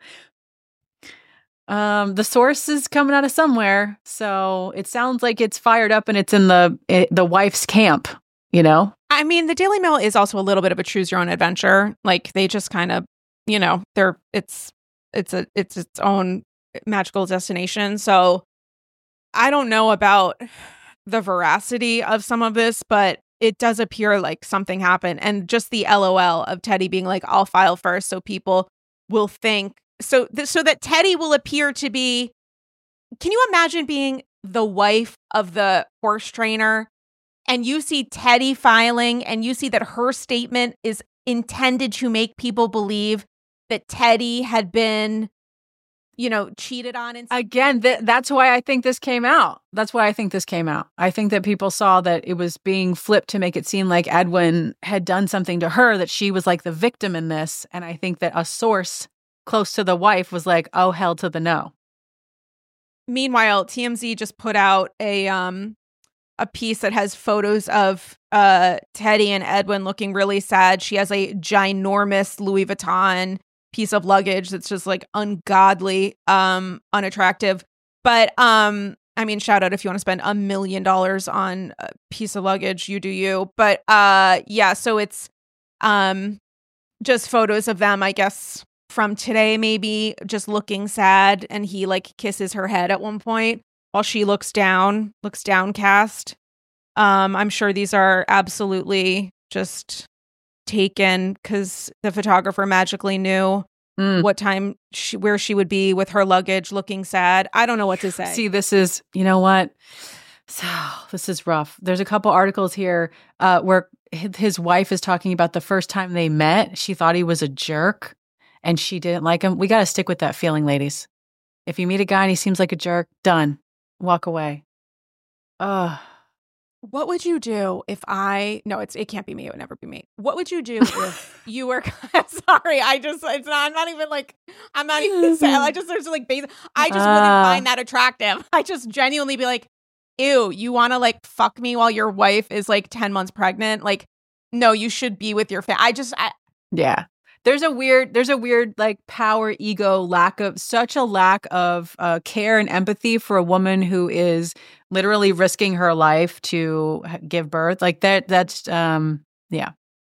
Um, the source is coming out of somewhere, so it sounds like it's fired up and it's in the it, the wife's camp, you know? I mean, the Daily Mail is also a little bit of a choose your own adventure. Like they just kind of, you know, they're it's it's a it's its own magical destination. So I don't know about the veracity of some of this, but it does appear like something happened. And just the L O L of Teddi being like, I'll file first so people will think so th- so that Teddi will appear to be. Can you imagine being the wife of the horse trainer? And you see Teddi filing, and you see that her statement is intended to make people believe that Teddi had been, you know, cheated on. And Again, th- that's why I think this came out. That's why I think this came out. I think that people saw that it was being flipped to make it seem like Edwin had done something to her, that she was like the victim in this. And I think that a source close to the wife was like, oh, hell to the no. Meanwhile, T M Z just put out a um a piece that has photos of uh Teddi and Edwin looking really sad. She has a ginormous Louis Vuitton piece of luggage that's just like ungodly um unattractive. But um I mean, shout out if you want to spend a million dollars on a piece of luggage, you do you. But uh yeah, so it's um just photos of them, I guess, from today, maybe just looking sad, and he like kisses her head at one point while she looks down, looks downcast. Um, I'm sure these are absolutely just taken because the photographer magically knew mm. what time, she, where she would be with her luggage looking sad. I don't know what to say. See, this is, you know what? So this is rough. There's a couple articles here uh, where his wife is talking about the first time they met. She thought he was a jerk and she didn't like him. We got to stick with that feeling, ladies. If you meet a guy and he seems like a jerk, done. Walk away. Ugh. What would you do if I, no, it's, it can't be me. It would never be me. What would you do if you were, sorry, I just, it's not, I'm not even like, I'm not even saying, I just, there's like, basic, I just uh. wouldn't find that attractive. I just genuinely be like, ew, you want to like fuck me while your wife is like ten months pregnant? Like, no, you should be with your family. I just, I, yeah. There's a weird, there's a weird like power, ego, lack of, such a lack of uh, care and empathy for a woman who is literally risking her life to give birth. Like that, that's, um, yeah.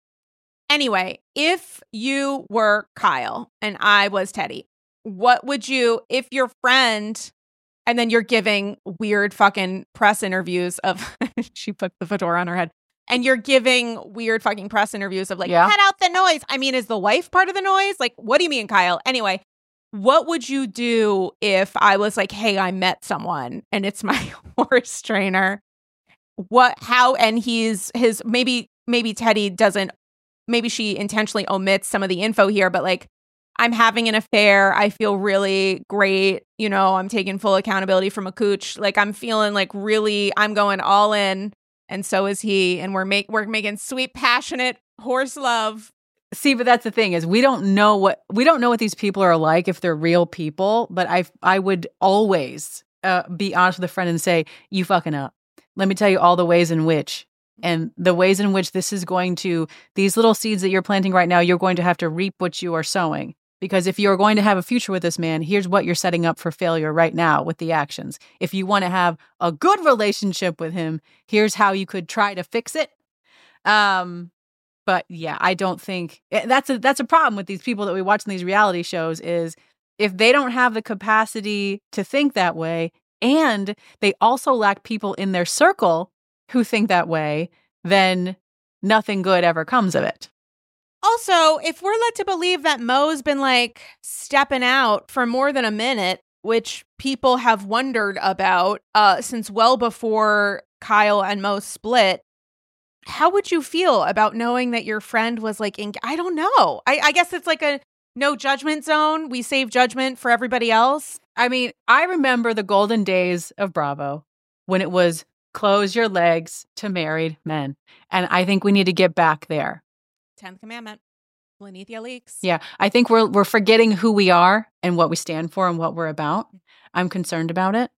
Anyway, if you were Kyle and I was Teddi, what would you, if your friend, and then you're giving weird fucking press interviews of, she put the fedora on her head. And you're giving weird fucking press interviews of like, yeah. cut out the noise. I mean, is the wife part of the noise? Like, what do you mean, Kyle? Anyway, what would you do if I was like, hey, I met someone and it's my horse trainer? What, how, and he's his, maybe, maybe Teddi doesn't, maybe she intentionally omits some of the info here, but like, I'm having an affair. I feel really great. You know, I'm taking full accountability from a cooch. Like, I'm feeling like really, I'm going all in. And so is he, and we're make we're making sweet, passionate horse love. See, but that's the thing is we don't know what we don't know what these people are like if they're real people. But I I would always uh, be honest with a friend and say, "You fucking up. Let me tell you all the ways in which And the ways in which this is going to, these little seeds that you're planting right now, you're going to have to reap what you are sowing. Because if you're going to have a future with this man, here's what you're setting up for failure right now with the actions. If you want to have a good relationship with him, here's how you could try to fix it. Um, but yeah, I don't think that's a that's a problem with these people that we watch in these reality shows is if they don't have the capacity to think that way, and they also lack people in their circle who think that way, then nothing good ever comes of it. Also, if we're led to believe that Mo's been like stepping out for more than a minute, which people have wondered about uh, since well before Kyle and Mo split, how would you feel about knowing that your friend was like, in- I don't know. I-, I guess it's like a no judgment zone. We save judgment for everybody else. I mean, I remember the golden days of Bravo when it was close your legs to married men. And I think we need to get back there. tenth commandment. Lanithia leaks. Yeah, I think we're we're forgetting who we are and what we stand for and what we're about. I'm concerned about it.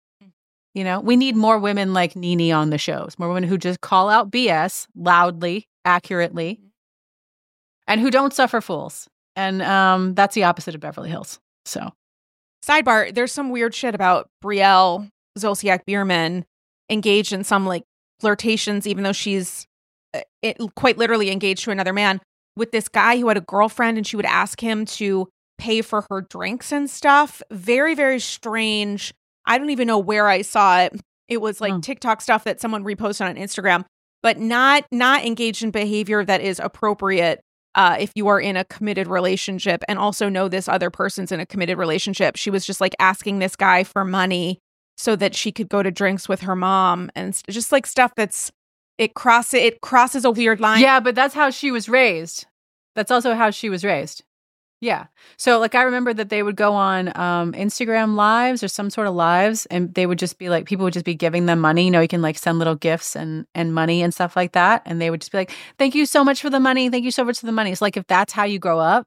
You know, we need more women like Nene on the shows, more women who just call out B S loudly, accurately, and who don't suffer fools. And um, that's the opposite of Beverly Hills. So, sidebar, there's some weird shit about Brielle Zolciak Biermann engaged in some like flirtations, even though she's it, quite literally engaged to another man, with this guy who had a girlfriend, and she would ask him to pay for her drinks and stuff. Very, very strange. I don't even know where I saw it. It was like oh. TikTok stuff that someone reposted on Instagram, but not not engaged in behavior that is appropriate uh, if you are in a committed relationship and also know this other person's in a committed relationship. She was just like asking this guy for money so that she could go to drinks with her mom, and just like stuff that's It crosses it crosses a weird line. Yeah, but that's how she was raised. That's also how she was raised. Yeah. So like I remember that they would go on um, Instagram lives or some sort of lives, and they would just be like, people would just be giving them money. You know, you can like send little gifts and and money and stuff like that. And they would just be like, thank you so much for the money. Thank you so much for the money. It's like if that's how you grow up,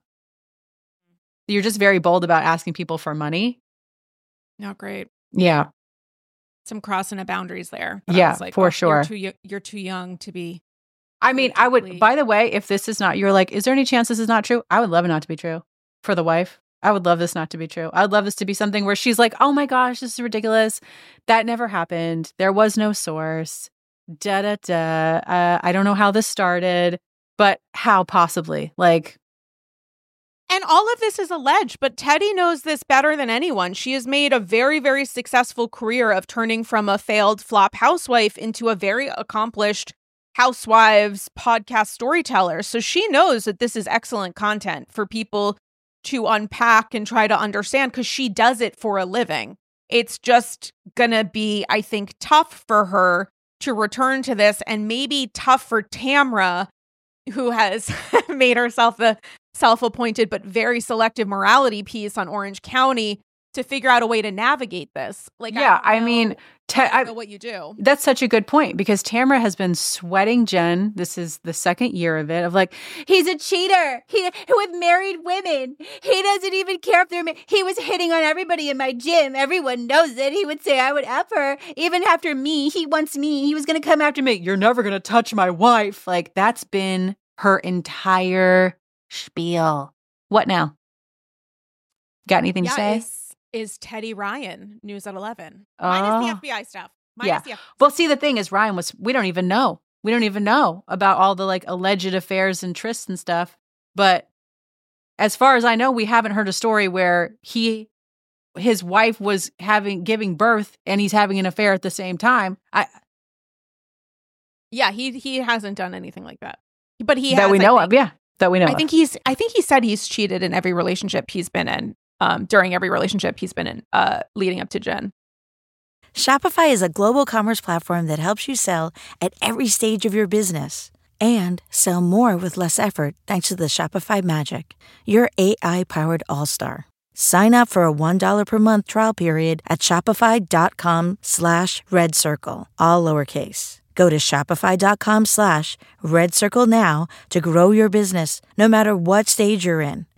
you're just very bold about asking people for money. Not great. Yeah. Some crossing of boundaries there. But Yeah, I was like, for oh, sure. You're too, y- you're too young to be. I mean, I would, by the way, if this is not, you're like, is there any chance this is not true? I would love it not to be true for the wife. I would love this not to be true. I would love this to be something where she's like, oh my gosh, this is ridiculous. That never happened. There was no source. Da, da, da. Uh, I don't know how this started, but how possibly? Like, And all of this is alleged, but Teddi knows this better than anyone. She has made a very, very successful career of turning from a failed flop housewife into a very accomplished housewives podcast storyteller. So she knows that this is excellent content for people to unpack and try to understand, because she does it for a living. It's just gonna be, I think, tough for her to return to this, and maybe tough for Tamra, who has made herself the self-appointed but very selective morality piece on Orange County, to figure out a way to navigate this. Like, yeah, I, I mean, te- I don't I, know what you do. That's such a good point, because Tamra has been sweating Jen. This is the second year of it, of like, he's a cheater. He with married women. He doesn't even care if they're ma- he was hitting on everybody in my gym. Everyone knows it. He would say I would F her. Even after me, he wants me. He was going to come after me. You're never going to touch my wife. Like, that's been her entire spiel. What now? Got anything yeah, to say? Is, is Teddi Ryan news at eleven? Oh. Minus the F B I stuff. Minus Yeah. the F- Well, see, the thing is, Ryan was, we don't even know. We don't even know about all the like alleged affairs and trysts and stuff. But as far as I know, we haven't heard a story where he, his wife was having, giving birth and he's having an affair at the same time. I, yeah, he he hasn't done anything like that. But he that has, we I know think. of. Yeah. That we know I of. think he's I think he said he's cheated in every relationship he's been in. Um, during every relationship he's been in, uh, leading up to Jen. Shopify is a global commerce platform that helps you sell at every stage of your business and sell more with less effort thanks to the Shopify magic. Your A I-powered all-star. Sign up for a one dollar per month trial period at shopify.com slash red circle, all lowercase. Go to shopify.com slash red circle now to grow your business no matter what stage you're in.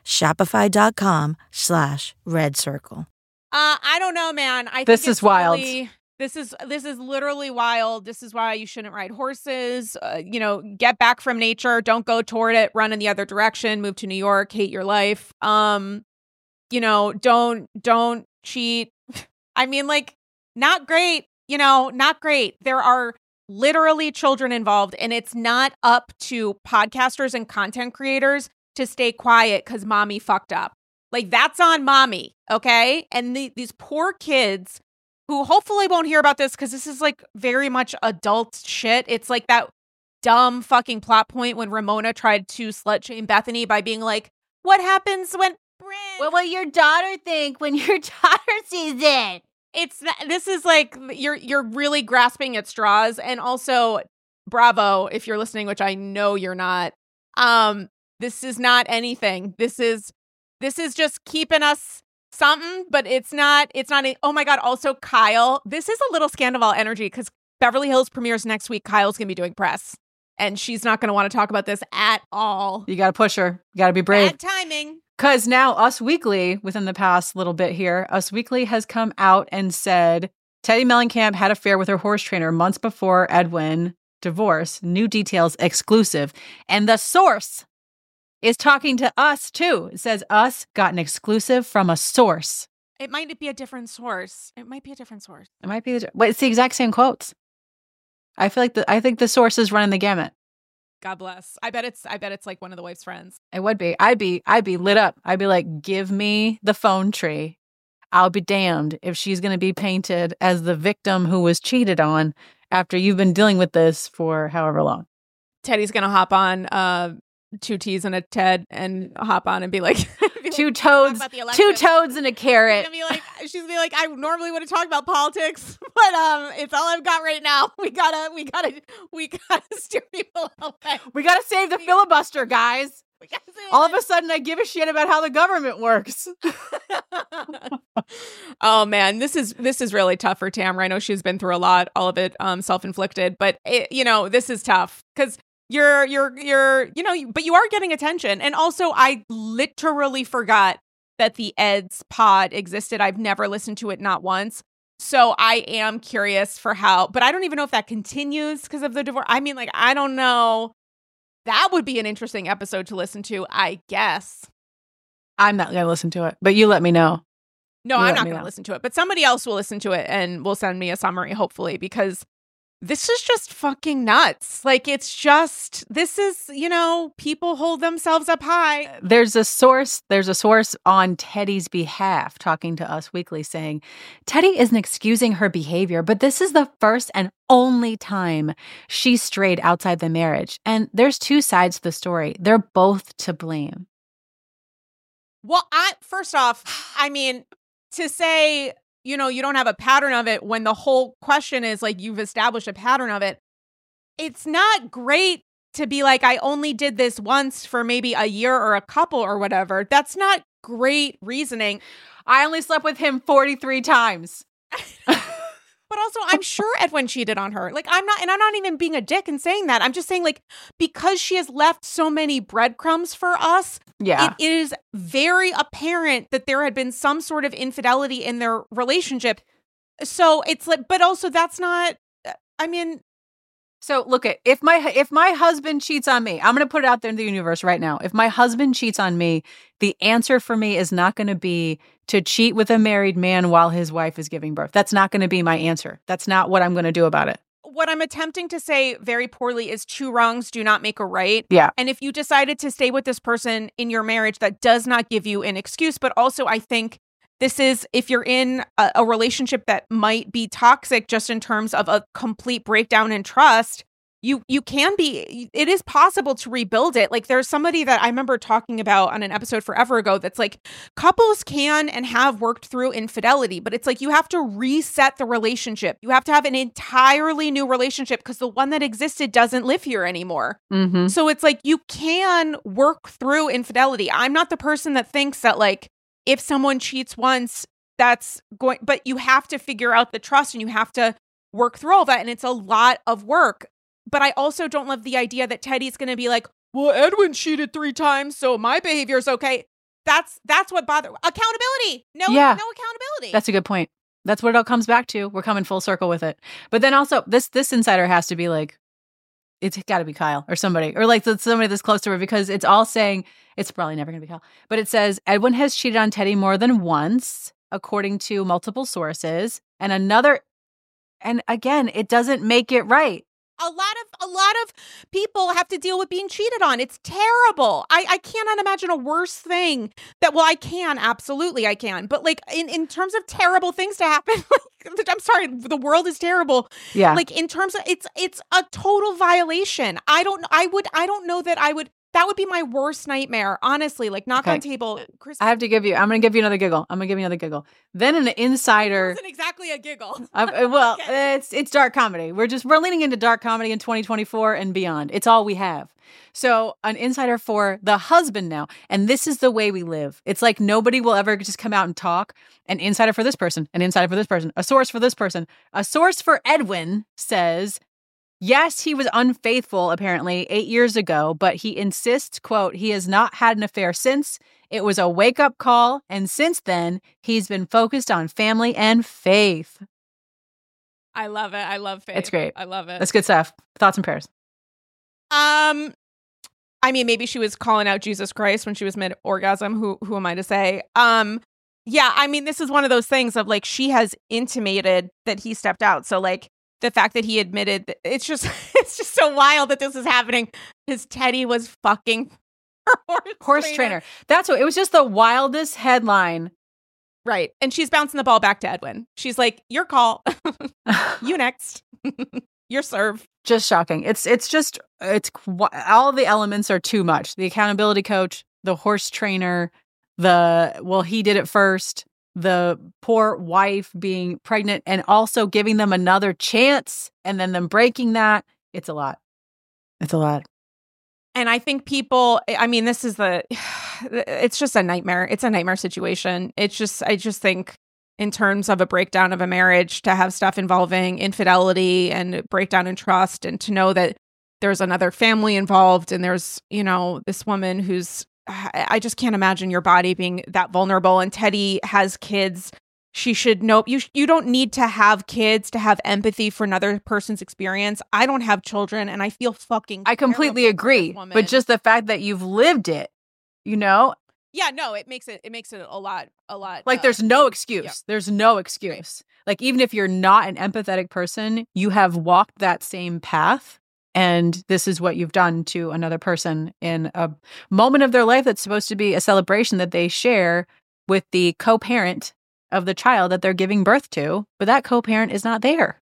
Shopify.com slash red circle. Uh, I don't know, man. I This think is it's wild. Really, This is this is literally wild. This is why you shouldn't ride horses. Uh, you know, get back from nature. Don't go toward it. Run in the other direction. Move to New York. Hate your life. Um, you know, don't don't cheat. I mean, like, not great. You know, not great. There are literally children involved, and it's not up to podcasters and content creators to stay quiet because mommy fucked up. Like, that's on mommy, okay? And the, these poor kids who hopefully won't hear about this because this is like very much adult shit. It's like that dumb fucking plot point when Ramona tried to slut shame Bethany by being like, what happens when Bryn? What will your daughter think when your daughter sees it? It's this is like you're you're really grasping at straws. And also, bravo if you're listening, which I know you're not. Um, this is not anything. This is this is just keeping us something, but it's not, it's not, a, oh my God. Also, Kyle, this is a little Scandival energy because Beverly Hills premieres next week. Kyle's going to be doing press and she's not going to want to talk about this at all. You got to push her. You got to be brave. Bad timing. Because now Us Weekly, within the past little bit here, Us Weekly has come out and said Teddi Mellencamp had an affair with her horse trainer months before Edwin divorce. New details exclusive. And the source is talking to Us, too. It says Us got an exclusive from a source. It might be a different source. It might be a different source. It might be. The, wait, it's the exact same quotes. I feel like the, I think the source is running the gamut. God bless. I bet it's. I bet it's like one of the wife's friends. It would be. I'd be. I'd be lit up. I'd be like, give me the phone tree. I'll be damned if she's going to be painted as the victim who was cheated on after you've been dealing with this for however long. Teddy's going to hop on. Uh, Two T's and a Ted and hop on and be like be two like, toads, two toads and a carrot. She's gonna be like, she's gonna be like, I normally would have talked about politics, but um, it's all I've got right now. We gotta, we gotta, we gotta steer people away. We gotta save the filibuster, guys. We gotta save all it. of a sudden, I give a shit about how the government works. Oh man, this is this is really tough for Tamra. I know she's been through a lot, all of it um self-inflicted, but it, you know, this is tough because. You're, you're, you're, you know, but you are getting attention. And also, I literally forgot that the Eds pod existed. I've never listened to it, not once. So I am curious for how, but I don't even know if that continues because of the divorce. I mean, like, I don't know. That would be an interesting episode to listen to, I guess. I'm not going to listen to it, but you let me know. No, you I'm not going to listen to it, but somebody else will listen to it and will send me a summary, hopefully, because this is just fucking nuts. Like, it's just, this is, you know, people hold themselves up high. There's a source, there's a source on Teddi's behalf talking to Us Weekly saying, Teddi isn't excusing her behavior, but this is the first and only time she strayed outside the marriage. And there's two sides to the story. They're both to blame. Well, I, first off, I mean, to say, you know, you don't have a pattern of it when the whole question is like, you've established a pattern of it. It's not great to be like, I only did this once for maybe a year or a couple or whatever. That's not great reasoning. I only slept with him forty-three times. But also, I'm sure Edwin cheated on her. Like, I'm not, and I'm not even being a dick and saying that. I'm just saying, like, because she has left so many breadcrumbs for us, yeah, it is very apparent that there had been some sort of infidelity in their relationship. So it's like, but also that's not, I mean. So look at, if my, if my husband cheats on me, I'm going to put it out there in the universe right now. If my husband cheats on me, the answer for me is not going to be to cheat with a married man while his wife is giving birth. That's not going to be my answer. That's not what I'm going to do about it. What I'm attempting to say very poorly is two wrongs do not make a right. Yeah. And if you decided to stay with this person in your marriage, that does not give you an excuse. But also, I think this is, if you're in a, a relationship that might be toxic just in terms of a complete breakdown in trust, you you can be, it is possible to rebuild it. Like, there's somebody that I remember talking about on an episode forever ago that's like, couples can and have worked through infidelity, but it's like you have to reset the relationship. You have to have an entirely new relationship because the one that existed doesn't live here anymore. Mm-hmm. So it's like you can work through infidelity. I'm not the person that thinks that, like, if someone cheats once, that's going, but you have to figure out the trust and you have to work through all that. And it's a lot of work. But I also don't love the idea that Teddi's going to be like, well, Edwin cheated three times, so my behavior is okay. That's that's what bothers. Accountability. No, yeah. no accountability. That's a good point. That's what it all comes back to. We're coming full circle with it. But then also, this this insider has to be like, it's got to be Kyle or somebody, or like somebody that's close to her, because it's all saying, it's probably never going to be Kyle. But it says, Edwin has cheated on Teddy more than once, according to multiple sources. And another, and again, it doesn't make it right. A lot of a lot of people have to deal with being cheated on. It's terrible. I, I cannot imagine a worse thing that, well, I can, absolutely I can. But like in, in terms of terrible things to happen, like, I'm sorry, the world is terrible. Yeah. Like in terms of, it's it's a total violation. I don't I would I don't know that I would that would be my worst nightmare, honestly. Like knock Okay. on table. Chris, I have to give you, I'm going to give you another giggle. I'm going to give you another giggle. Then an insider. isn't exactly a giggle. Uh, well, Okay. it's it's dark comedy. We're just we're leaning into dark comedy in twenty twenty-four and beyond. It's all we have. So an insider for the husband now, and this is the way we live. It's like nobody will ever just come out and talk. An insider for this person, an insider for this person, a source for this person. A source for Edwin says, yes, he was unfaithful apparently eight years ago, but he insists, quote, he has not had an affair since. It was a wake-up call, and since then, he's been focused on family and faith. I love it. I love faith. It's great. I love it. That's good stuff. Thoughts and prayers. Um, I mean, maybe she was calling out Jesus Christ when she was mid orgasm. Who who am I to say? Um, yeah. I mean, this is one of those things of like she has intimated that he stepped out. So like the fact that he admitted that, it's just it's just so wild that this is happening. His Teddy was fucking her horse, Horse trainer. trainer. That's what it was. Just the wildest headline. Right, and she's bouncing the ball back to Edwin. She's like, "Your call. You next. Your serve." Just shocking. It's it's just it's all the elements are too much. The accountability coach, the horse trainer, the well, he did it first. The poor wife being pregnant and also giving them another chance, and then them breaking that. It's a lot. It's a lot. And I think people, I mean, this is the, it's just a nightmare. It's a nightmare situation. It's just, I just think in terms of a breakdown of a marriage, to have stuff involving infidelity and breakdown in trust, and to know that there's another family involved, and there's, you know, this woman who's, I just can't imagine your body being that vulnerable. And Teddy has kids. She should know, you you don't need to have kids to have empathy for another person's experience. I don't have children, and I feel fucking I completely terrible for this agree. woman. But just the fact that you've lived it, you know, yeah, no, it makes it it makes it a lot a lot like uh, there's no excuse. yeah. There's no excuse. Like even if you're not an empathetic person, you have walked that same path. And this is what you've done to another person in a moment of their life that's supposed to be a celebration that they share with the co-parent of the child that they're giving birth to, but that co-parent is not there.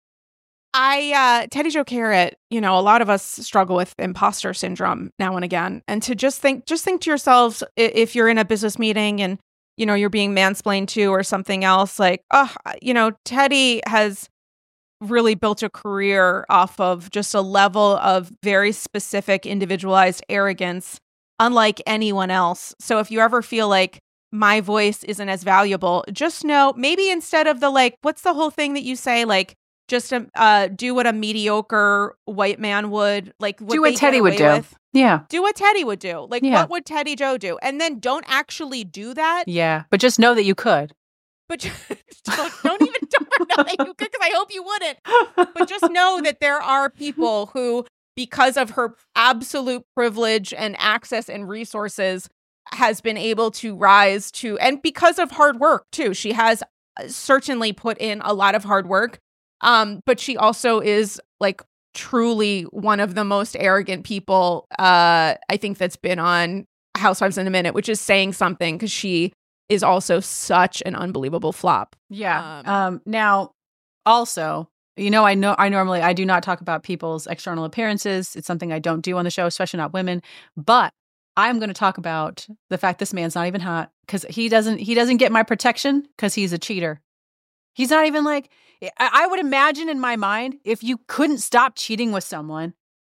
I uh Teddy Joe Carrot, you know, a lot of us struggle with imposter syndrome now and again. And to just think just think to yourselves, i- if you're in a business meeting and you know you're being mansplained to or something else, like, oh, you know, Teddy has really built a career off of just a level of very specific individualized arrogance unlike anyone else. So if you ever feel like my voice isn't as valuable, just know maybe instead of the like, what's the whole thing that you say, like just um, uh, do what a mediocre white man would, like what Do they what Teddy get would away do. with. Yeah. Do what Teddy would do. Like Yeah. what would Teddy Joe do? And then don't actually do that. Yeah. But just know that you could. But just don't, don't even don't know that you could, because I hope you wouldn't. But just know that there are people who, because of her absolute privilege and access and resources, has been able to rise to, and because of hard work too. She has certainly put in a lot of hard work. Um, but she also is like truly one of the most arrogant people, uh, I think, that's been on Housewives in a Minute, which is saying something, because she is also such an unbelievable flop. Yeah. Um, Um, now, also, you know, I know I normally I do not talk about people's external appearances. It's something I don't do on the show, especially not women. But I'm going to talk about the fact this man's not even hot, because he doesn't he doesn't get my protection because he's a cheater. He's not even like, I, I would imagine in my mind, if you couldn't stop cheating with someone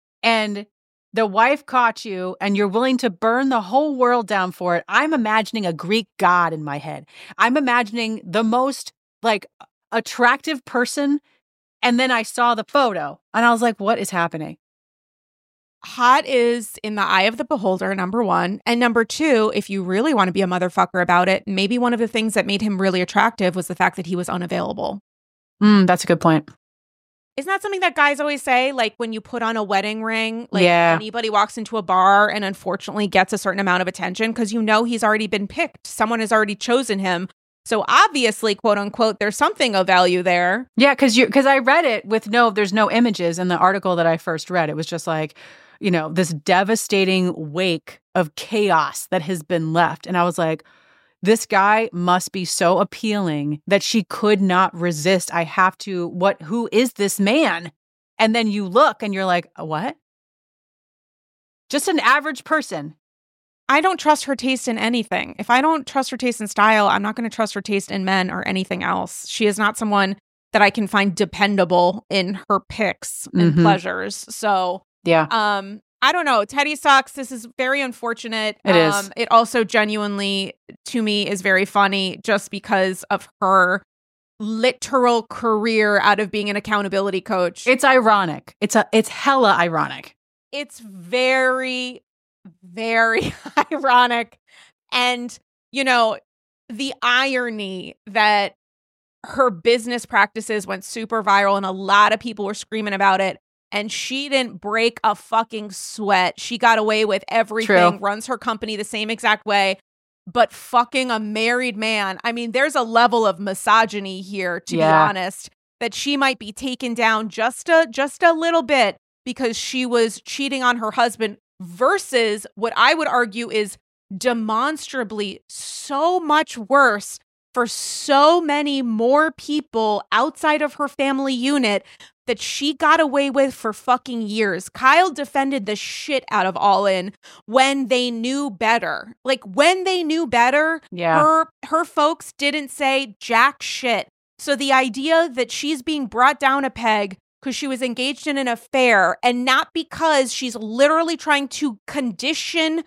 and the wife caught you and you're willing to burn the whole world down for it, I'm imagining a Greek god in my head. I'm imagining the most like attractive person. And then I saw the photo and I was like, what is happening? hot is in the eye of the beholder, number one. And number two, if you really want to be a motherfucker about it, maybe one of the things that made him really attractive was the fact that he was unavailable. Mm, that's a good point. Isn't that something that guys always say? Like when you put on a wedding ring, like Yeah. anybody walks into a bar and unfortunately gets a certain amount of attention because you know he's already been picked. Someone has already chosen him. So obviously, quote unquote, there's something of value there. Yeah, because you because I read it with no, there's no images in the article that I first read. It was just like, you know, this devastating wake of chaos that has been left. And I was like, this guy must be so appealing that she could not resist. I have to, what, who is this man? And then you look and you're like, what? Just an average person. I don't trust her taste in anything. If I don't trust her taste in style, I'm not going to trust her taste in men or anything else. She is not someone that I can find dependable in her picks and Mhm. pleasures. So, Yeah. um, I don't know. Teddy sucks. This is very unfortunate. It is. Um, it also genuinely, to me, is very funny just because of her literal career out of being an accountability coach. It's ironic. It's a it's hella ironic. It's very, very ironic. And, you know, the irony that her business practices went super viral and a lot of people were screaming about it. And she didn't break a fucking sweat. She got away with everything, True. runs her company the same exact way, but fucking a married man. I mean, there's a level of misogyny here, to Yeah. be honest, that she might be taken down just a just a little bit because she was cheating on her husband versus what I would argue is demonstrably so much worse for so many more people outside of her family unit that she got away with for fucking years. Kyle defended the shit out of All In when they knew better. Like when they knew better, Yeah. her her folks didn't say jack shit. So the idea that she's being brought down a peg because she was engaged in an affair and not because she's literally trying to condition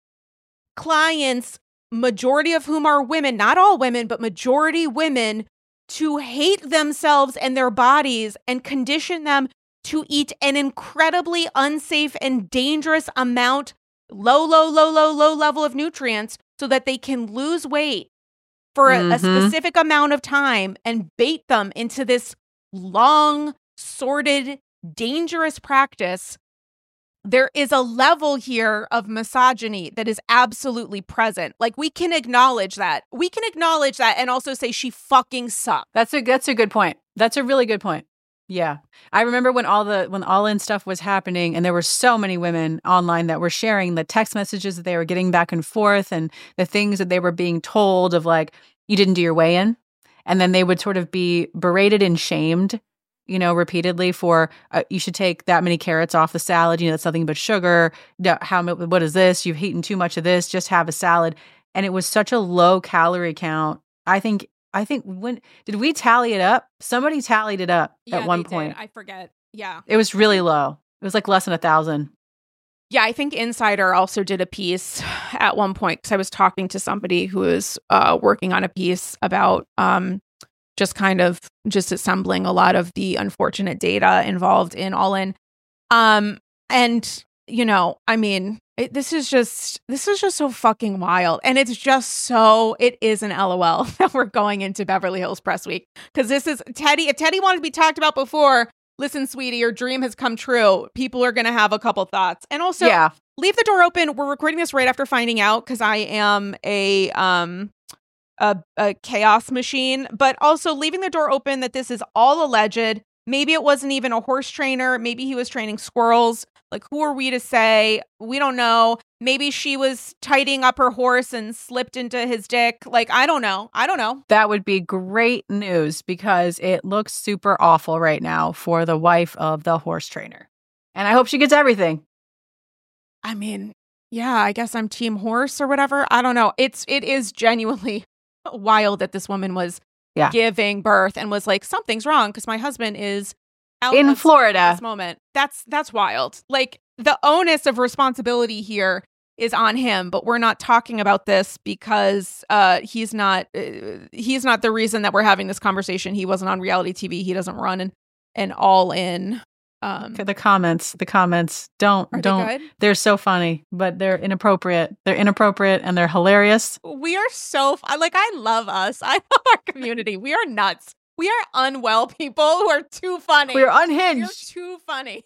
clients, majority of whom are women, not all women, but majority women, to hate themselves and their bodies and condition them to eat an incredibly unsafe and dangerous amount, low, low, low, low, low level of nutrients so that they can lose weight for a, a Mhm. specific amount of time and bait them into this long, sordid, dangerous practice. There is a level here of misogyny that is absolutely present. Like we can acknowledge that. We can acknowledge that and also say she fucking sucks. That's a that's a good point. That's a really good point. Yeah. I remember when all the when All In stuff was happening and there were so many women online that were sharing the text messages that they were getting back and forth and the things that they were being told of like, you didn't do your weigh-in. And then they would sort of be berated and shamed, you know, repeatedly for uh, you should take that many carrots off the salad. You know, that's nothing but sugar. No, How what is this? You've eaten too much of this. Just have a salad. And it was such a low calorie count. I think. I think when did we tally it up? Somebody tallied it up at one point. I forget. Yeah. It was really low. It was like less than a thousand. Yeah, I think Insider also did a piece at one point because I was talking to somebody who was uh, working on a piece about um, just kind of just assembling a lot of the unfortunate data involved in All In. Um, and, you know, I mean, it, this is just, this is just so fucking wild. And it's just so, it is an LOL that we're going into Beverly Hills Press Week. Because this is, Teddy, if Teddy wanted to be talked about before, listen, sweetie, your dream has come true. People are going to have a couple thoughts. And also, Yeah. leave the door open. We're recording this right after finding out because I am a um a, a chaos machine, but also leaving the door open that this is all alleged. Maybe it wasn't even a horse trainer. Maybe he was training squirrels. Like, who are we to say? We don't know. Maybe she was tidying up her horse and slipped into his dick. Like, I don't know. I don't know. That would be great news because it looks super awful right now for the wife of the horse trainer. And I hope she gets everything. I mean, yeah, I guess I'm team horse or whatever. I don't know. It's it is genuinely wild that this woman was Yeah. giving birth and was like, something's wrong because my husband is out In of Florida. at this moment. That's that's wild. Like the onus of responsibility here is on him, but we're not talking about this because uh, he's not uh, he's not the reason that we're having this conversation. He wasn't on reality T V. He doesn't run an, an All In Um, Okay, the comments, the comments don't Are they don't. good? They're so funny, but they're inappropriate. They're inappropriate and they're hilarious. we are so f- like I love us. I love our community. We are nuts. We are unwell people who are too funny. We're We're unhinged. too funny.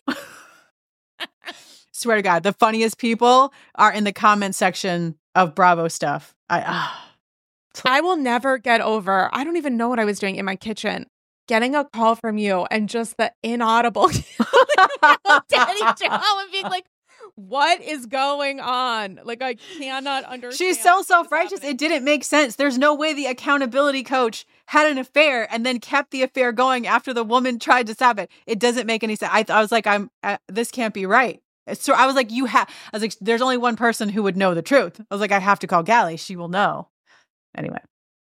Swear to God, the funniest people are in the comment section of Bravo stuff. I ah. I will never get over. I don't even know what I was doing in my kitchen. Getting a call from you and just the inaudible Daddy Joe and being like, what is going on? Like, I cannot understand. She's so what's self-righteous. happening. It didn't make sense. There's no way the accountability coach had an affair and then kept the affair going after the woman tried to stop it. It doesn't make any sense. I, I was like, I'm. Uh, this can't be right. So I was like, you have. I was like, there's only one person who would know the truth. I was like, I have to call Gally. She will know. Anyway.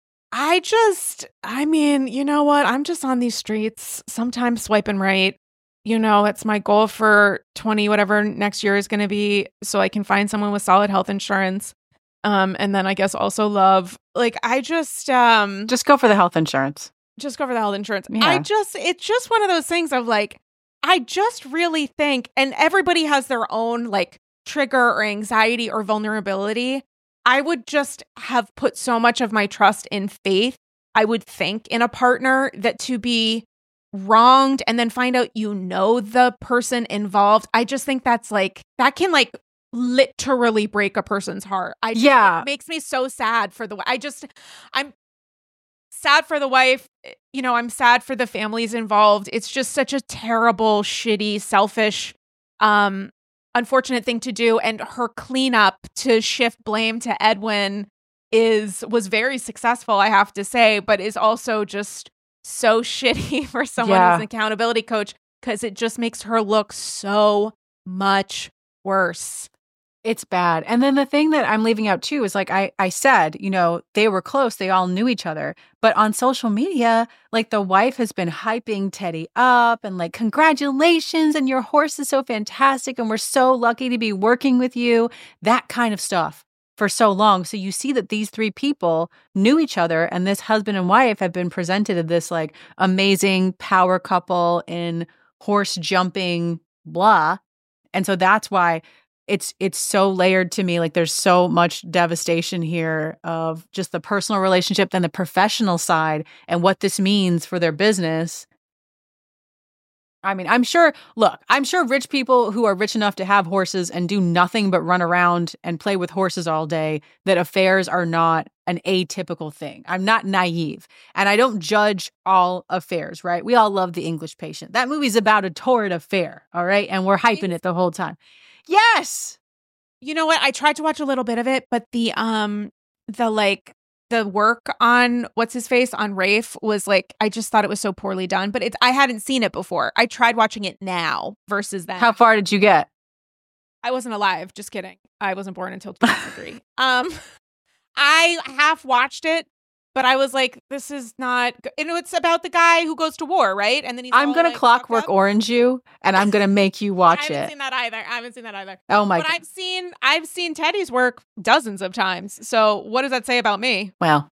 I just, I mean, you know what? I'm just on these streets, sometimes swiping right. You know, it's my goal for twenty, whatever next year is going to be, so I can find someone with solid health insurance. Um, and then I guess also love, like, I just, um, Just go for the health insurance. just go for the health insurance. Yeah. I just, it's just one of those things of like, I just really think, and everybody has their own like trigger or anxiety or vulnerability. I would just have put so much of my trust in faith, I would think, in a partner, that to be wronged and then find out you know the person involved, I just think that's like, that can like literally break a person's heart. I just, Yeah. It makes me so sad for the, I just, I'm sad for the wife. You know, I'm sad for the families involved. It's just such a terrible, shitty, selfish, um, unfortunate thing to do. And her cleanup to shift blame to Edwin is was very successful, I have to say, but is also just so shitty for someone Yeah. who's an accountability coach, because it just makes her look so much worse. It's bad. And then the thing that I'm leaving out too is like I, I said, you know, they were close. They all knew each other. But on social media, like the wife has been hyping Teddy up and like, congratulations. And your horse is so fantastic. And we're so lucky to be working with you. That kind of stuff for so long. So you see that these three people knew each other. And this husband and wife have been presented as this like amazing power couple in horse jumping, blah. And so that's why It's it's so layered to me. Like there's so much devastation here of just the personal relationship, then the professional side, and what this means for their business. I mean, I'm sure, look, I'm sure rich people who are rich enough to have horses and do nothing but run around and play with horses all day, that affairs are not an atypical thing. I'm not naive. And I don't judge all affairs, right? We all love The English Patient. That movie's about a torrid affair, all right? And we're hyping it the whole time. Yes. You know what? I tried to watch a little bit of it, but the um the like the work on what's his face on Rafe was like, I just thought it was so poorly done. But it's I hadn't seen it before. I tried watching it now versus then. How far did you get? I wasn't alive. Just kidding. I wasn't born until two thousand three. um, I half watched it, but I was like, this is not. g- You know, it's about the guy who goes to war, right? And then he's. I'm all, gonna like, fucked Clockwork up. Orange you, and I'm gonna make you I watch haven't it. seen that either. I haven't seen that either. Oh my But god! I've seen I've seen Teddy's work dozens of times. So what does that say about me? Well,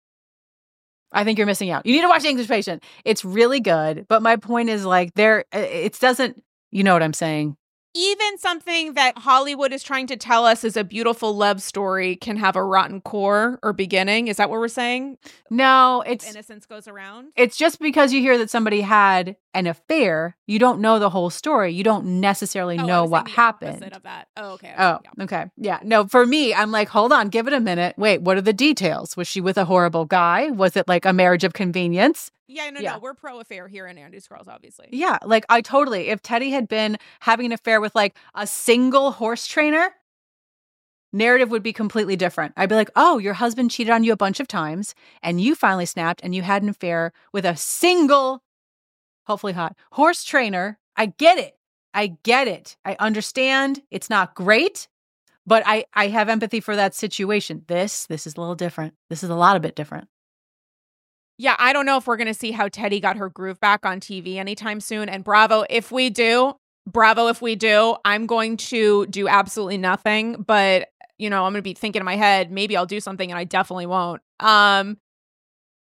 I think you're missing out. You need to watch English Patient. It's really good. But my point is like there, it doesn't. You know what I'm saying? Even something that Hollywood is trying to tell us is a beautiful love story can have a rotten core or beginning. Is that what we're saying? No, If it's innocence goes around. it's just because you hear that somebody had an affair, you don't know the whole story. You don't necessarily Oh, I know was what saying the opposite happened. of that. Oh, okay. Oh, yeah. okay. Yeah. No, for me, I'm like, hold on, give it a minute. Wait, what are the details? Was she with a horrible guy? Was it like a marriage of convenience? Yeah, no, Yeah. no. We're pro affair here in Andy's Girls, obviously. Yeah. Like, I totally, if Teddy had been having an affair with like a single horse trainer, narrative would be completely different. I'd be like, oh, your husband cheated on you a bunch of times and you finally snapped and you had an affair with a single, hopefully hot, horse trainer. I get it. I get it. I understand it's not great, but I, I have empathy for that situation. This, this is a little different. This is a lot a bit different. Yeah, I don't know if we're going to see how Teddy got her groove back on T V anytime soon. And bravo if we do. Bravo if we do. I'm going to do absolutely nothing. But, you know, I'm going to be thinking in my head, maybe I'll do something and I definitely won't. Um,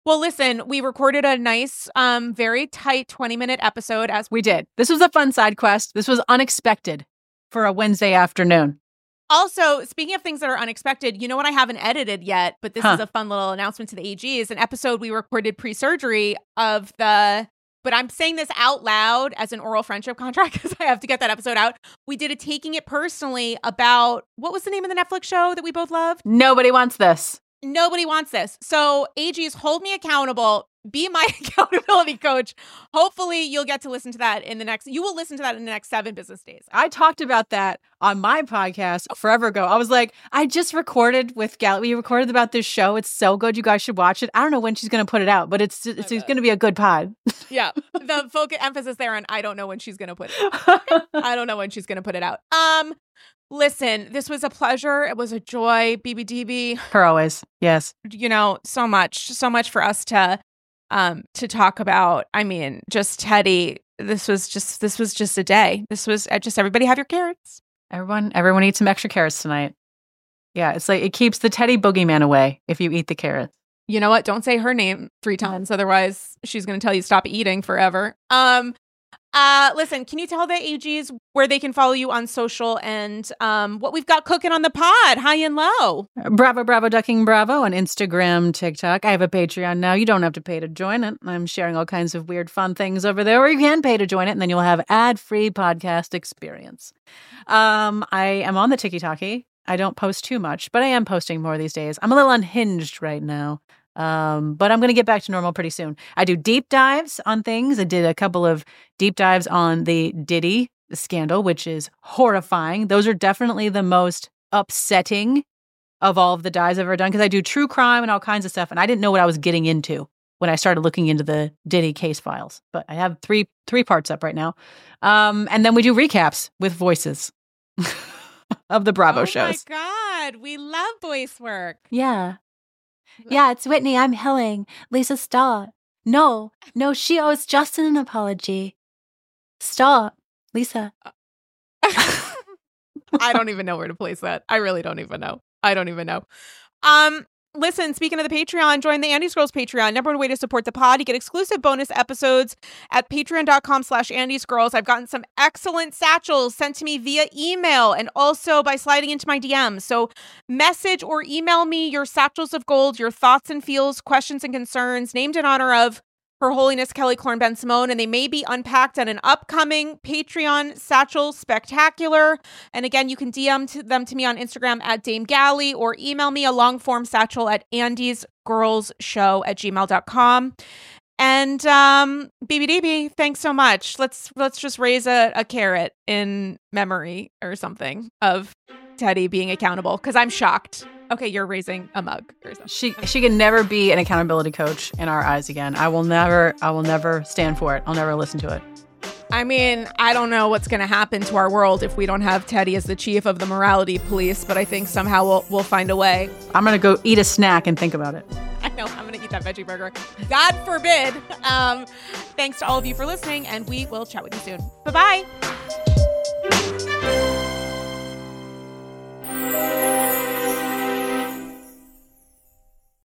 Well, listen, we recorded a nice, um, very tight twenty-minute episode. As We did. This was a fun side quest. This was unexpected for a Wednesday afternoon. Also, speaking of things that are unexpected, you know what I haven't edited yet, but this Huh. is a fun little announcement to the A G, is an episode we recorded pre-surgery of the, but I'm saying this out loud as an oral friendship contract because I have to get that episode out. We did a Taking It Personally about, what was the name of the Netflix show that we both loved? Nobody wants this. Nobody wants this. So A Gs, hold me accountable. Be my accountability coach. Hopefully you'll get to listen to that in the next, you will listen to that in the next seven business days. I talked about that on my podcast forever ago. I was like, I just recorded with Gal. We recorded about this show. It's so good. You guys should watch it. I don't know when she's going to put it out, but it's it's, it's going to be a good pod. Yeah. The focus emphasis there on I don't know when she's going to put it out. I don't know when she's going to put it out. Um, listen, this was a pleasure. It was a joy. B B D B, For always. Yes. you know, so much, so much for us to um to talk about. I mean, just Teddy, this was just this was just a day. This was uh, just everybody have your carrots. Everyone, everyone eat some extra carrots tonight. Yeah, it's like it keeps the Teddy boogeyman away if you eat the carrots. You know what? Don't say her name three times, otherwise she's going to tell you stop eating forever. Um, uh, listen, can you tell the A Gs where they can follow you on social and um what we've got cooking on the pod, high and low? Bravo, bravo, ducking bravo on Instagram, TikTok. I have a Patreon now. You don't have to pay to join it. I'm sharing all kinds of weird, fun things over there, or you can pay to join it, and then you'll have ad-free podcast experience. Um, I am on the TikTok. I don't post too much, but I am posting more these days. I'm a little unhinged right now. Um, but I'm going to get back to normal pretty soon. I do deep dives on things. I did a couple of deep dives on the Diddy scandal, which is horrifying. Those are definitely the most upsetting of all of the dives I've ever done, because I do true crime and all kinds of stuff, and I didn't know what I was getting into when I started looking into the Diddy case files. But I have three three parts up right now. Um, and then we do recaps with voices of the Bravo oh shows. my God, we love voice work. Yeah. Yeah, it's Whitney. I'm Helling. Lisa, stop. No, no, she owes Justin an apology. Stop. Lisa. I don't even know where to place that. I really don't even know. I don't even know. Um, listen, speaking of the Patreon, join the Andy's Girls Patreon. Number one way to support the pod. You get exclusive bonus episodes at patreon.com slash Andy's Girls. I've gotten some excellent satchels sent to me via email and also by sliding into my D Ms. So message or email me your satchels of gold, your thoughts and feels, questions and concerns, named in honor of Her Holiness Kelly Clorne Ben Simone, and they may be unpacked on an upcoming Patreon Satchel Spectacular. And again, you can D M to them to me on Instagram at Dame Galley, or email me a long form satchel at Andy's Girls Show at gmail dot com. And um, B B D B, thanks so much. Let's let's just raise a, a carrot in memory or something of Teddy being accountable, because I'm shocked. Okay, you're raising a mug or something. She she can never be an accountability coach in our eyes again. I will never I will never stand for it. I'll never listen to it. I mean, I don't know what's going to happen to our world if we don't have Teddy as the chief of the morality police, but I think somehow we'll we'll find a way. I'm gonna go eat a snack and think about it. I know, I'm going to eat that veggie burger. God forbid. Um, thanks to all of you for listening, and we will chat with you soon. Bye-bye.